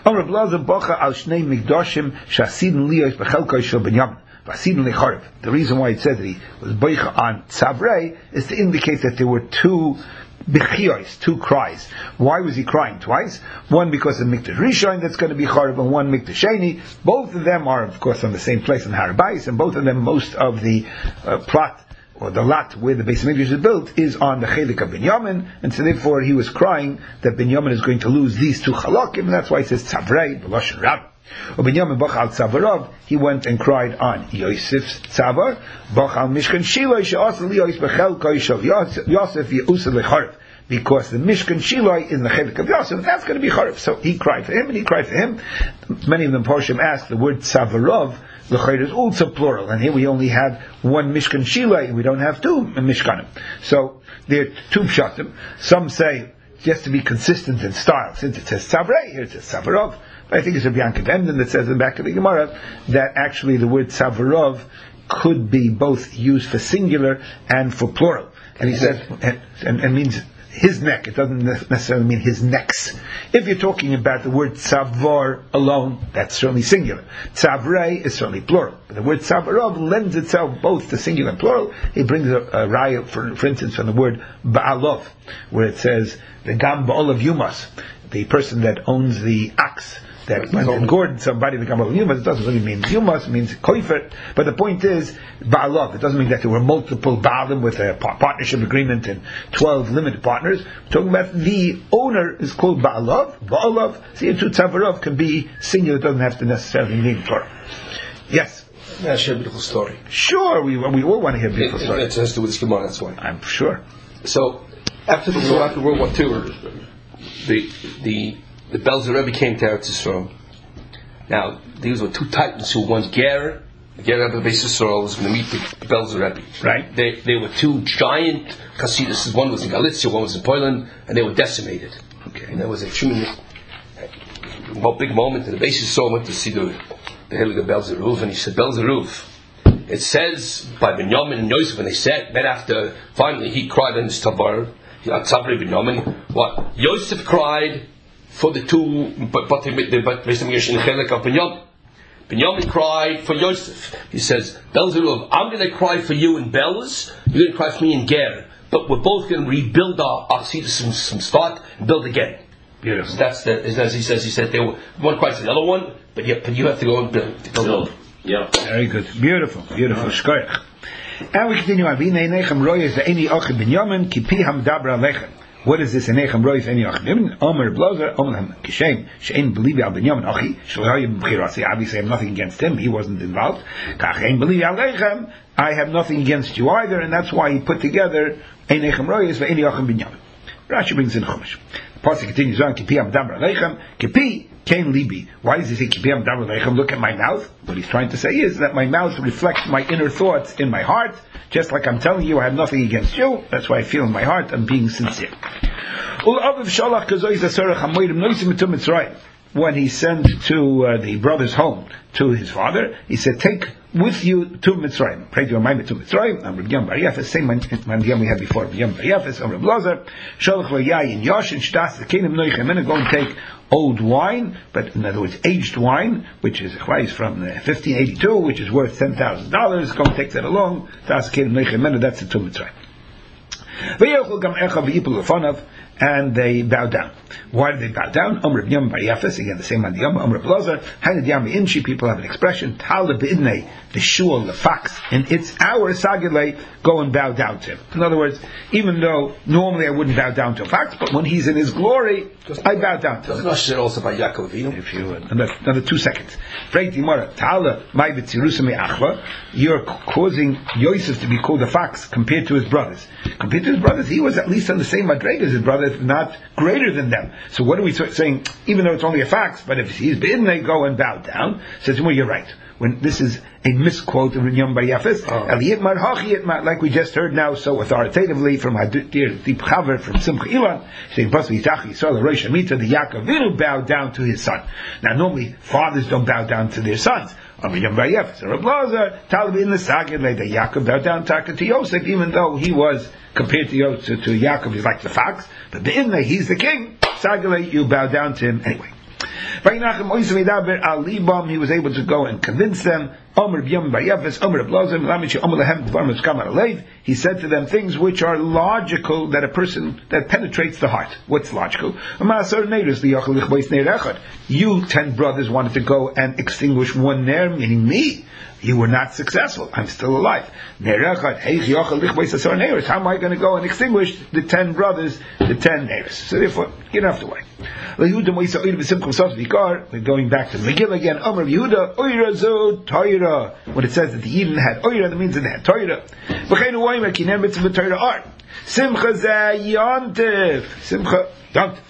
S1: The reason why it says that he was boicha on Tzavrei is to indicate that there were 2 bechiyos, 2 cries. Why was he crying twice? One because of Mikdash Rishon that's going to be Charav, and one Mikdash Sheni. Both of them are, of course, on the same place in Har Bayis, and both of them, most of the plot or the lot where the Beis Hamikdash is built is on the Chelik of Binyamin, and so therefore he was crying that Binyamin is going to lose these 2 chalakim, and that's why he says Tzavrei b'lashon Rabbah. Binyamin bachal Tzavarov, he went and cried on Yosef's Tzavar, bachal Mishkan Shiloi she'asal liyos b'chelkoi shel Yosef ye'usel lecharev, because the Mishkan Shiloi is in the Chelik of Yosef, that's going to be charev. So he cried for him, and he cried for him. Many of them Parshim asked the word Tzavarov, l'charev is also plural, and here we only have 1 Mishkan Shiloi, and we don't have 2 Mishkanim. So there are 2 pshatim. Some say just to be consistent in style, since it says Tzavrei, here it says Tzavarov. I think it's a Bianca Emden that says in the back of the Gemara that actually the word Tzavarov could be both used for singular and for plural. And he says, and means his neck. It doesn't necessarily mean his necks. If you're talking about the word Tzavar alone, that's certainly singular. Tzavrei is certainly plural. But the word Tzavarov lends itself both to singular and plural. He brings a raya, for instance, from the word Ba'alov, where it says, the Gam Ba'alav Yumas, the person that owns the ox, that went and gored somebody to become a Yumas. It doesn't really mean Yumas, it means Koifer. But the point is, Ba'alav. It doesn't mean that there were multiple Ba'alim with a partnership agreement and 12 limited partners. We're talking about the owner is called Ba'alav. See, to Tzavarov can be singular, it doesn't have to necessarily mean plural. Yes?
S4: That's a beautiful story.
S1: Sure, we all want to hear beautiful stories.
S4: It has to do with this Gemara, that's why.
S1: I'm sure.
S4: So, after World War II, the Belzer Rebbe came to Eretz Yisrael. Now, these were 2 titans who won Ger Rebbe Beis Yisrael was going to meet the Belzer Rebbe.
S1: Right.
S4: They were 2 giant Hasidus. One was in Galicia, one was in Poland, and they were decimated.
S1: Okay.
S4: And there was a tremendous, big moment, and the Beis Yisrael went to see the Heilige Belzer Ruv, and he said, Belzer Ruv, it says by Binyamin and Yosef, and they said, then after, finally, he cried on his Tavar, Tzavrei Binyamin, what? Yosef cried for the 2, but Binyamin cried for Yosef. He says, Belzer Ruv, I'm going to cry for you in Belz, you're going to cry for me in Ger, but we're both going to rebuild our Sidus from start and build again.
S1: Beautiful.
S4: So that's as he said, they were, one cries for the other one, but you have to go and build.
S3: Yeah.
S1: Very good. Beautiful. Shkoyach. And we continue on. What is this? Omer Blazer, Omer Kishem, Shein Believe al Binyamin Achi, Shloyim Bchirasi. Obviously, I have nothing against him. He wasn't involved. Kachein Believe Alechem. I have nothing against you either, and that's why he put together Einechem Royes ve'Eini Achim Binyamin. Rashi brings in Chumash. The pasuk continues on. Kipi Amdam Alechem. Kipi Kain Libi. Why does he say Kipi Amdam Alechem? Look at my mouth. What he's trying to say is that my mouth reflects my inner thoughts in my heart. Just like I'm telling you, I have nothing against you. That's why I feel in my heart I'm being sincere. when he sent to the brothers home to his father, he said, take with you to Mitzrayim. Pray to your mind to Mitzrayim. I'm Rabbi Yom Bar Yafes, same man we had before. Rabbi Yom Bar Yafes, I'm Rabbi Lazar. Sholach Yayin Yoshin Shtas the Kingdom Noichem. And go and take old wine, but in other words, aged wine, which is from 1582, which is worth $10,000. Go and take that along. That's the Kingdom Noichem. That's the to Mitzrayim. And they bow down. Why do they bow down? Rabbi Yom Bar Yafes, again the same man, Rabbi Lazar. Hained Yami Inchi, people have an expression. Tala B'idnei, the shul, the fox, in its hour, Sagilei, go and bow down to him. In other words, even though normally I wouldn't bow down to a fox, but when he's in his glory, I bow down to him.
S4: Doesn't also by Yaakov Avinu?
S1: If you another 2 seconds. You're causing Yosef to be called a fox compared to his brothers. Compared to his brothers, he was at least on the same madrega as his brothers, if not greater than them. So what are we saying? Even though it's only a fox, but if he's bidden, they go and bow down. Says, well, you're right. When this is a misquote of Yom Bar Yafes, like we just heard now so authoritatively from Hadir Deep Chaver from Simcha Ilan, saying, the Yaakov Avinu bowed down to his son. Now normally fathers don't bow down to their sons. Yom Bar Yafes, Rabbi Lazar, Talbi in the Sagid, that Yaakov bowed down to Yosef, even though he was compared to Yaakov, he's like the fox, but he's the king. Sagid, you bow down to him anyway. He was able to go and convince them. He said to them things which are logical, that a person that penetrates the heart. What's logical? You 10 brothers wanted to go and extinguish one ner, meaning me. You were not successful. I'm still alive. How am I going to go and extinguish the 10 brothers, the 10 neighbors? So therefore, you don't have to wait. We're going back to Megillah again. When it says that the Eden had Oira, that means that they had Torah. Simcha Yontif. Simcha Yontif.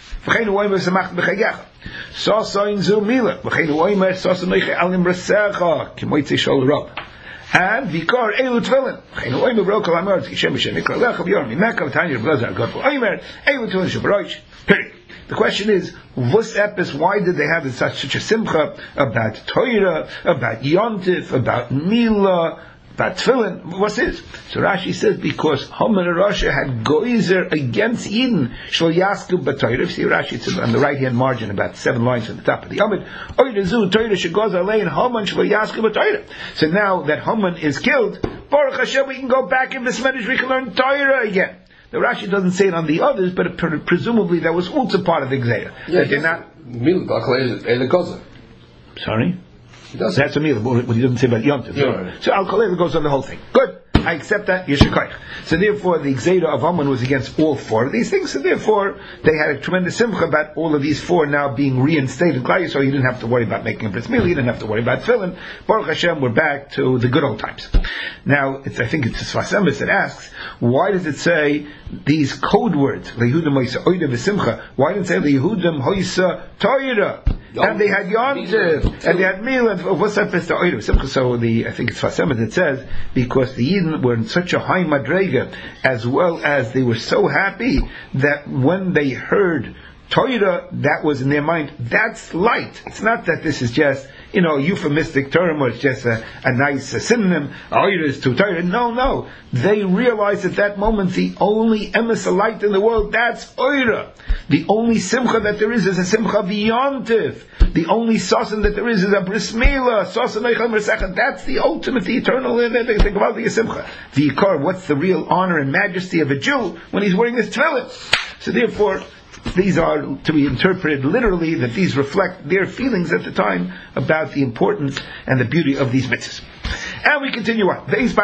S1: And Vikar Elu Tvilin. The question is, why did they have such a simcha about Torah, about Yontif, about Milah, about Tefillin? What's this? So Rashi says, because Haman and Rasha had goizer against Eden. Shlo Yasku b'Torah. See Rashi, it's on the right hand margin, about 7 lines from the top of the Amid. Oidazu Torah shegoz alein Haman shlo Yasku b'Torah. So now that Haman is killed, Baruch Hashem, we can go back in this Medrash, we can learn Torah again. The Rashi doesn't say it on the others, but presumably that was also part of the Gzeira.
S4: Yeah, that they're not.
S1: Sorry? That's a meal, but he doesn't say about Yom Tov. Yeah. So Al Kalev goes on the whole thing. Good. I accept that. Yeshikoich. So therefore, the Gzeira of Haman was against all 4 of these things. So therefore, they had a tremendous simcha about all of these 4 now being reinstated. So you didn't have to worry about making a bris milah. You didn't have to worry about tefillin. Baruch Hashem, we're back to the good old times. Now, I think it's Sfas Emes that asks, why does it say these code words? Lehudim hoisa oida v'simcha. Why didn't it say Lehudim hoisa toira? And they had Yontif, and they had Mil, and what's up with the Oiru? So I think it's Sfas Emes that says, because the Eden were in such a high madrega, as well as they were so happy that when they heard Torah, that was in their mind, that's light. It's not that this is just, euphemistic term, or it's just a nice synonym. Oira is to Torah. No. They realized at that moment the only emes light in the world, that's Oira. The only simcha that there is a simcha b'yontif. The only sasan that there is a bris milah. Sasan eichel mersechet. That's the ultimate, the eternal, the Gavaldi simcha. The Yikar, what's the real honor and majesty of a Jew when he's wearing his tefillin? So therefore, these are to be interpreted literally, that these reflect their feelings at the time about the importance and the beauty of these mitzvahs. And we continue on.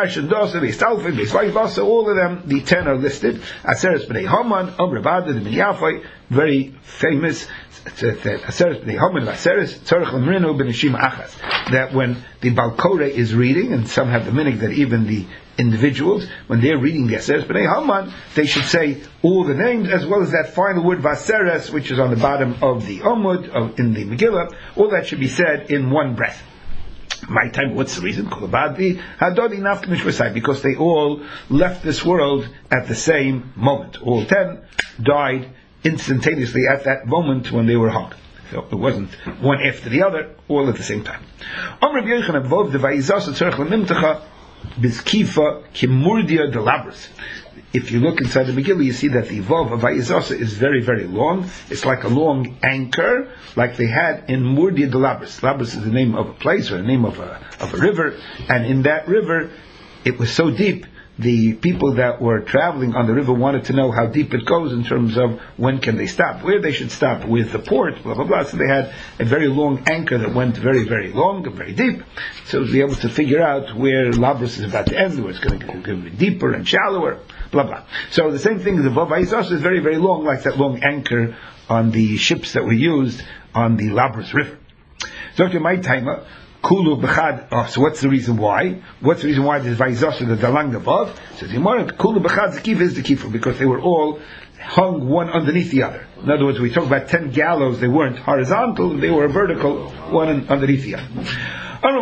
S1: All of them, the 10 are listed. Aseres b'nei Haman, Rabada, the Minyafai, very famous. That when the Balkore is reading, and some have the minig that even the individuals, when they're reading the Aseres B'nai Haman, they should say all the names, as well as that final word Vaseres, which is on the bottom of the Omud, in the Megillah. All that should be said in one breath. My time, what's the reason? Because they all left this world at the same moment. All 10 died instantaneously at that moment when they were hung. So it wasn't one after the other, all at the same time. If you look inside the Megillah, you see that the Vav of Vayizasa is very, very long. It's like a long anchor, like they had in Murdia de Labris. Labris is the name of a place, or the name of a river, and in that river, it was so deep, the people that were traveling on the river wanted to know how deep it goes in terms of when can they stop, where they should stop with the port, blah, blah, blah. So they had a very long anchor that went very, very long and very deep. So to be able to figure out where Labris is about to end, where it's going to be deeper and shallower, blah, blah. So the same thing, the Vav Vayizos is very, very long, like that long anchor on the ships that were used on the Labris River. So to my timer, Kulu b'chad. So what's the reason why? What's the reason why there's Vayizos the dalang above? So the Gemara, Kulu b'chad zekiv is the kifur, because they were all hung one underneath the other. In other words, we talk about 10 gallows. They weren't horizontal; they were vertical, one underneath the other. Kol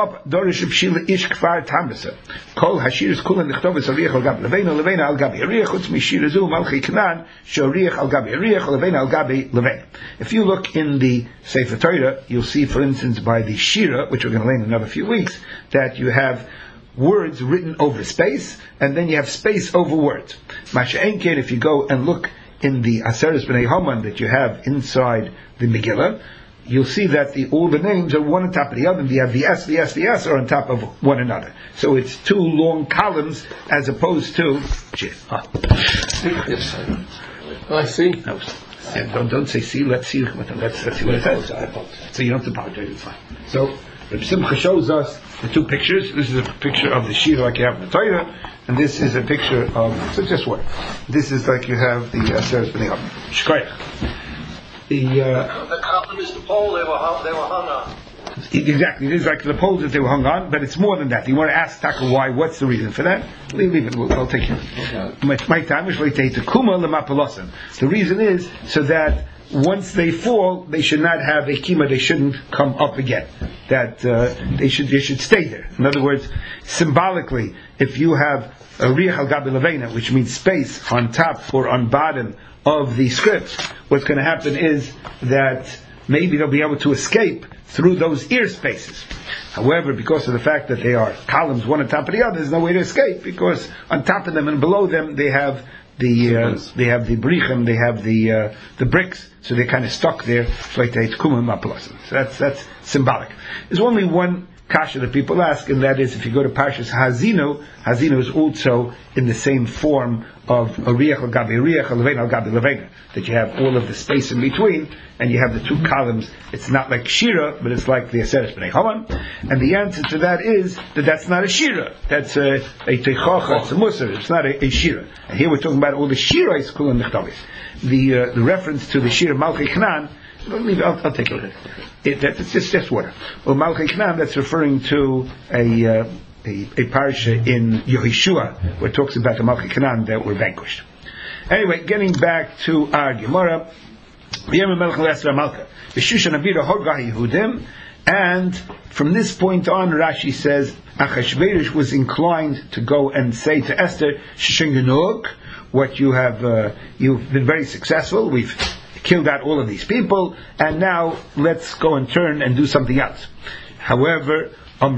S1: hashiris kulan nichtovus ariach al gabi levena levena al gabi ariach chutz mishirazu malchi knan shoriach al gabi ariach levena al gabi levena. If you look in the Sefer Torah, you'll see, for instance, by the Shira, which we're going to learn in another few weeks, that you have words written over space, and then you have space over words. Masha Enken, if you go and look in the Aseres B'nai Haman that you have inside the Megillah, you'll see that all the names are one on top of the other. You have the S are on top of one another. So it's two long columns as opposed to...
S4: I see.
S1: No, don't say see, let's see what it says. So you don't have to apologize, it's fine. So Reb Simcha shows us the two pictures. This is a picture of the Shira like you have in the Torah, and this is a picture of... So just what? This is like you have the Aseres B'nai Haman. Shkoyach. The
S5: column is the pole they were hung on.
S1: Exactly, it is like the poles that they were hung on, but it's more than that. You want to ask Taka why? What's the reason for that? Leave it. I'll take it. My time is to kuma lemapalosim. The reason is so that once they fall, they should not have a kima. They shouldn't come up again. That they should stay there. In other words, symbolically, if you have a riach al gabi levena, which means space on top or on bottom of the script, what's going to happen is that maybe they'll be able to escape through those ear spaces. However, because of the fact that they are columns one on top of the other, there's no way to escape, because on top of them and below them they have the brichim, they have the bricks, so they're kind of stuck there. So that's symbolic. There's only one kasha that people ask, and that is if you go to Parshas Hazino is also in the same form of a riach al gabi riach, a levena al gabi levena, that you have all of the space in between, and you have the two columns. It's not like Shira, but it's like the Aseres B'nai Haman. And the answer to that is that that's not a Shira. That's a Teichacha, it's a Musar. It's not a Shira. And here we're talking about all the Shirais Kulan Nechtavis. The reference to the Shira Malchei Knan, I'll take a look at it. It's just water. Well, Malchei Knan, that's referring to a parsha in Yehoshua where it talks about the Malchei Knan that were vanquished. Anyway, getting back to our Gemara, and from this point on, Rashi says Achashverosh was inclined to go and say to Esther, what you have, you've been very successful. We've killed out all of these people, and now let's go and turn and do something else. However, a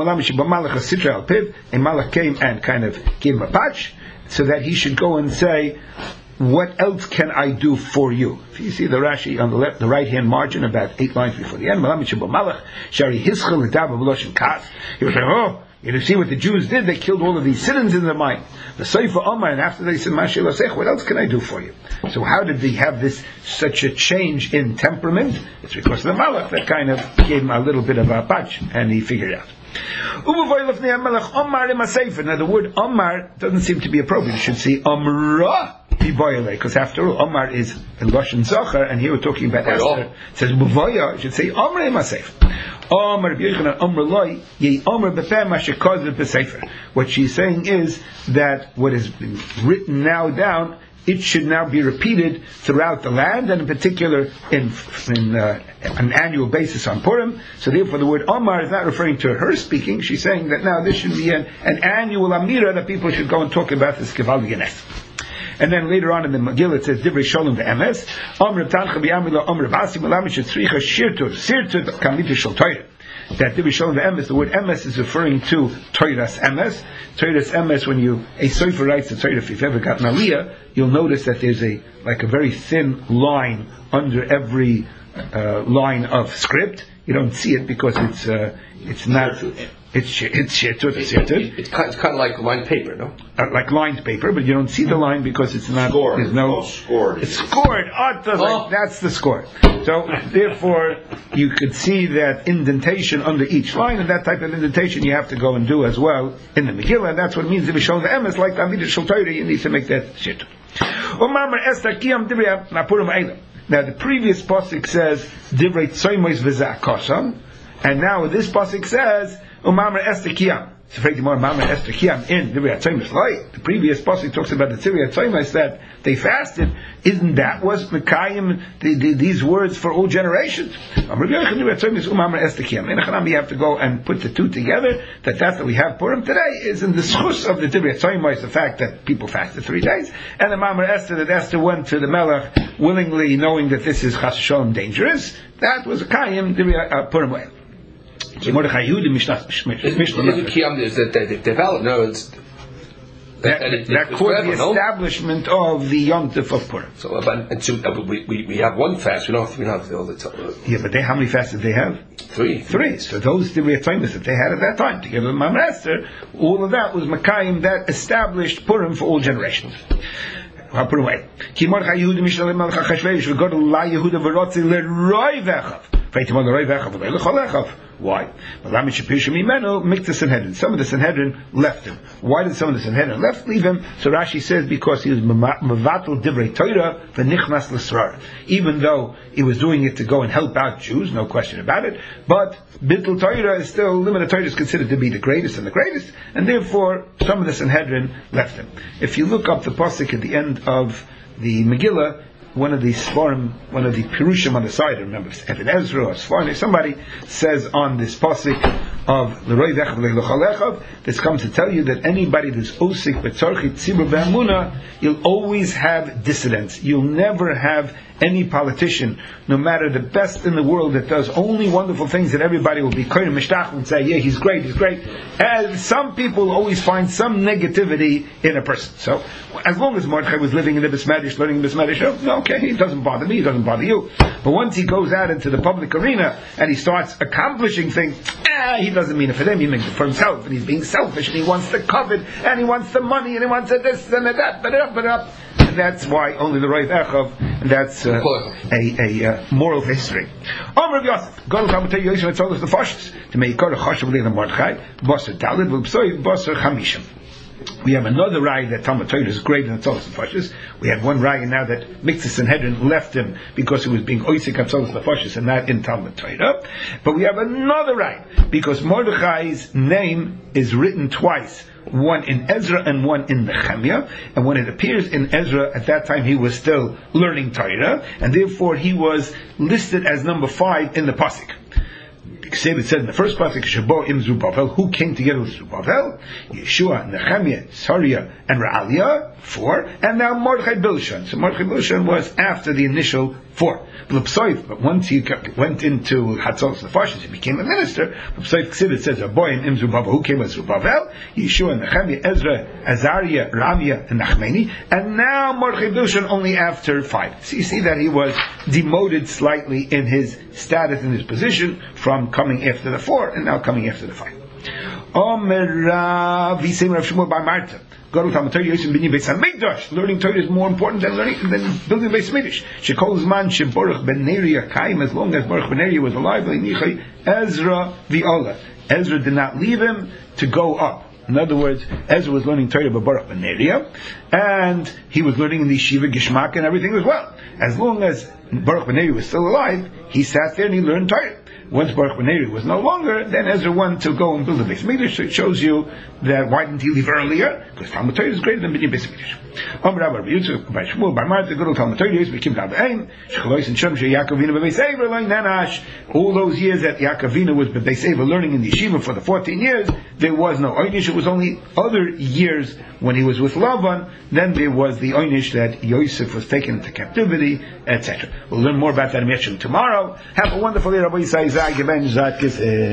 S1: malach came and kind of gave him a patch so that he should go and say, what else can I do for you? If you see the Rashi on the left, the right hand margin, about 8 lines before the end, he was like, oh, you see what the Jews did? They killed all of these sinners in their mind. The Seifa Omar, and after they said, what else can I do for you? So how did they have such a change in temperament? It's because of the Malach that kind of gave him a little bit of a patch, and he figured it out. Now the word Omar doesn't seem to be appropriate. You should see Omra, because after all, Omar is a Lashon Zachar, and here we're talking about Esther. It says B'voya, you should say Omra Masef. What she's saying is that what has been written now down, it should now be repeated throughout the land, and in particular in an annual basis on Purim. So therefore the word Omar is not referring to her speaking. She's saying that now this should be an annual Amira that people should go and talk about this Gevaldi Nes. And then later on in the Megillah it says Divrei Shalom ve'emes. Amr Tancha b'yamila Amr Basi Malamish Tzricha Shirtur Sirtur Kamita Shel Torah. That Divrei Shalom ve'emes, the word emes is referring to Torah's emes. Torah's emes, when a Sofer writes the Torah, if you've ever gotten Aliyah, you'll notice that there's a very thin line under every line of script. You don't see it because it's not. It's shirtut.
S4: It's kind of like lined paper, no?
S1: Like lined paper, but you don't see the line because it's not.
S3: Scored.
S1: There's no.
S3: Scored.
S1: It's scored. That's the score. So therefore, you could see that indentation under each line, and that type of indentation you have to go and do as well in the Megillah, and that's what it means to be shown the emes, like the Amidah Shel Torah. You need to make that shirtut. Now the previous pasuk says Divrei Tzoymois v'Zakosam, and now this pasuk says Umamar Esther Kiyam. So Umamar Esther Kiyam in Divrei Tzoymois. Like the previous pasuk talks about the Divrei Tzoymois that they fasted. Isn't that was Mekayim these words for all generations? We have to go and put the two together. That's what we have Purim today. Is in the schus of the Divrei Tzoymois the fact that people fasted 3 days, and the Mamar Esther that Esther went to the Melech willingly, knowing that this is Chas Shalom dangerous. That was a Kayim Divrei Purim way. Mordechai Yehuda Mishnah.
S4: Is that they developed? No, it's
S1: that caused the establishment of the Yom Tov of Purim.
S4: So, we have one fast. We don't have all the time.
S1: Yeah, but how many fasts did they have?
S4: 3.
S1: So those Divrei Tzoymois that they had at that time, together with Mamar Esther, all of that was Makayim that established Purim for all generations. I'll put away. Why? Some of the Sanhedrin left him. Why did some of the Sanhedrin leave him? So Rashi says because he was mevatel divrei Torah v'nichnas l'srar. Even though he was doing it to go and help out Jews, no question about it, but bittul Torah is still, limited Torah is considered to be the greatest, and therefore some of the Sanhedrin left him. If you look up the pasuk at the end of the Megillah, one of the Pirushim on the side, remember, Even Ezra or Sfarim, somebody says on this pasuk of L'roi Vechav L'Chalechav, this comes to tell you that anybody that's osik b'tzorchit tzibur b'amuna, you'll always have dissidents. You'll never have any politician, no matter the best in the world, that does only wonderful things, that everybody will be koyin mishtach and say, yeah, he's great. And some people always find some negativity in a person. So, as long as Mordechai was living in the Bismadish, learning Bismadish, okay, he doesn't bother me, he doesn't bother you. But once he goes out into the public arena and he starts accomplishing things, he doesn't mean it for them, he means it for himself, and he's being selfish, and he wants the covet, and he wants the money, and he wants this and that, but up. And that's why only the Rav Echav, and that's a moral history. Amr Yosef, Gadol Talmudei Yosef told us the fashions to make Korach Chashav Leila Mordechai, Basar Dalid, V'Psoy, Basar Chamishim. We have another raya that Talmud Torah is greater than Tzolos Nefashis. We have one raya now that Miktzah Sanhedrin left him because he was being oisik at Tzolos Nefashis and not in Talmud Torah. But we have another raya because Mordechai's name is written twice, one in Ezra and one in Nehemiah. And when it appears in Ezra, at that time he was still learning Torah, and therefore he was listed as number 5 in the pasuk. It said in the first pasuk, Shabo im Zerubbabel, who came together with Zerubbabel? Yeshua, Nehemiah, Sariah, and Ra'aliah, 4, and now Mordechai Bilshan. So Mordechai Bilshan was after the initial 4. But once he went into Hatzolos Nefashis, he became a minister. It says, Shabo im Zerubbabel, who came with Zerubbabel? Yeshua, Nehemiah, Ezra, Azariah, Ra'aliah, and Nachmani, and now Mordechai Bilshan only after 5. So you see that he was demoted slightly in his status, in his position, from coming after the 4 and now coming after the 5. Learning Torah is more important than building Beis Mikdash. As long as Baruch ben Neriah was alive, Ezra v'Ola. Ezra did not leave him to go up. In other words, Ezra was learning Torah by Baruch ben Neriah, and he was learning in the Yeshiva Gishmak and everything as well. As long as Baruch ben Neriah was still alive, he sat there and he learned Torah. Once Baruch ben Neriah was no longer, then Ezra went to go and build a Beis Mikdash. So it shows you that why didn't he leave earlier? Because Talmud Torah is greater than B'nai Beis Mikdash. Amar Rabbi Yitzchak Bar Shmuel Bar Marta, good old Talmud Torah is became Talmud Shechalois and Shem Yaakov Avinu Beis Eiver Lo Nanash. All those years that Yaakov Avinu was Beis Eiver learning in the yeshiva for the 14 years, there was no Oynish. It was only other years when he was with Lavan, then there was the oynish that Yosef was taken into captivity, etc. We'll learn more about that in tomorrow. Have a wonderful day, Rabbi Yisai Zag,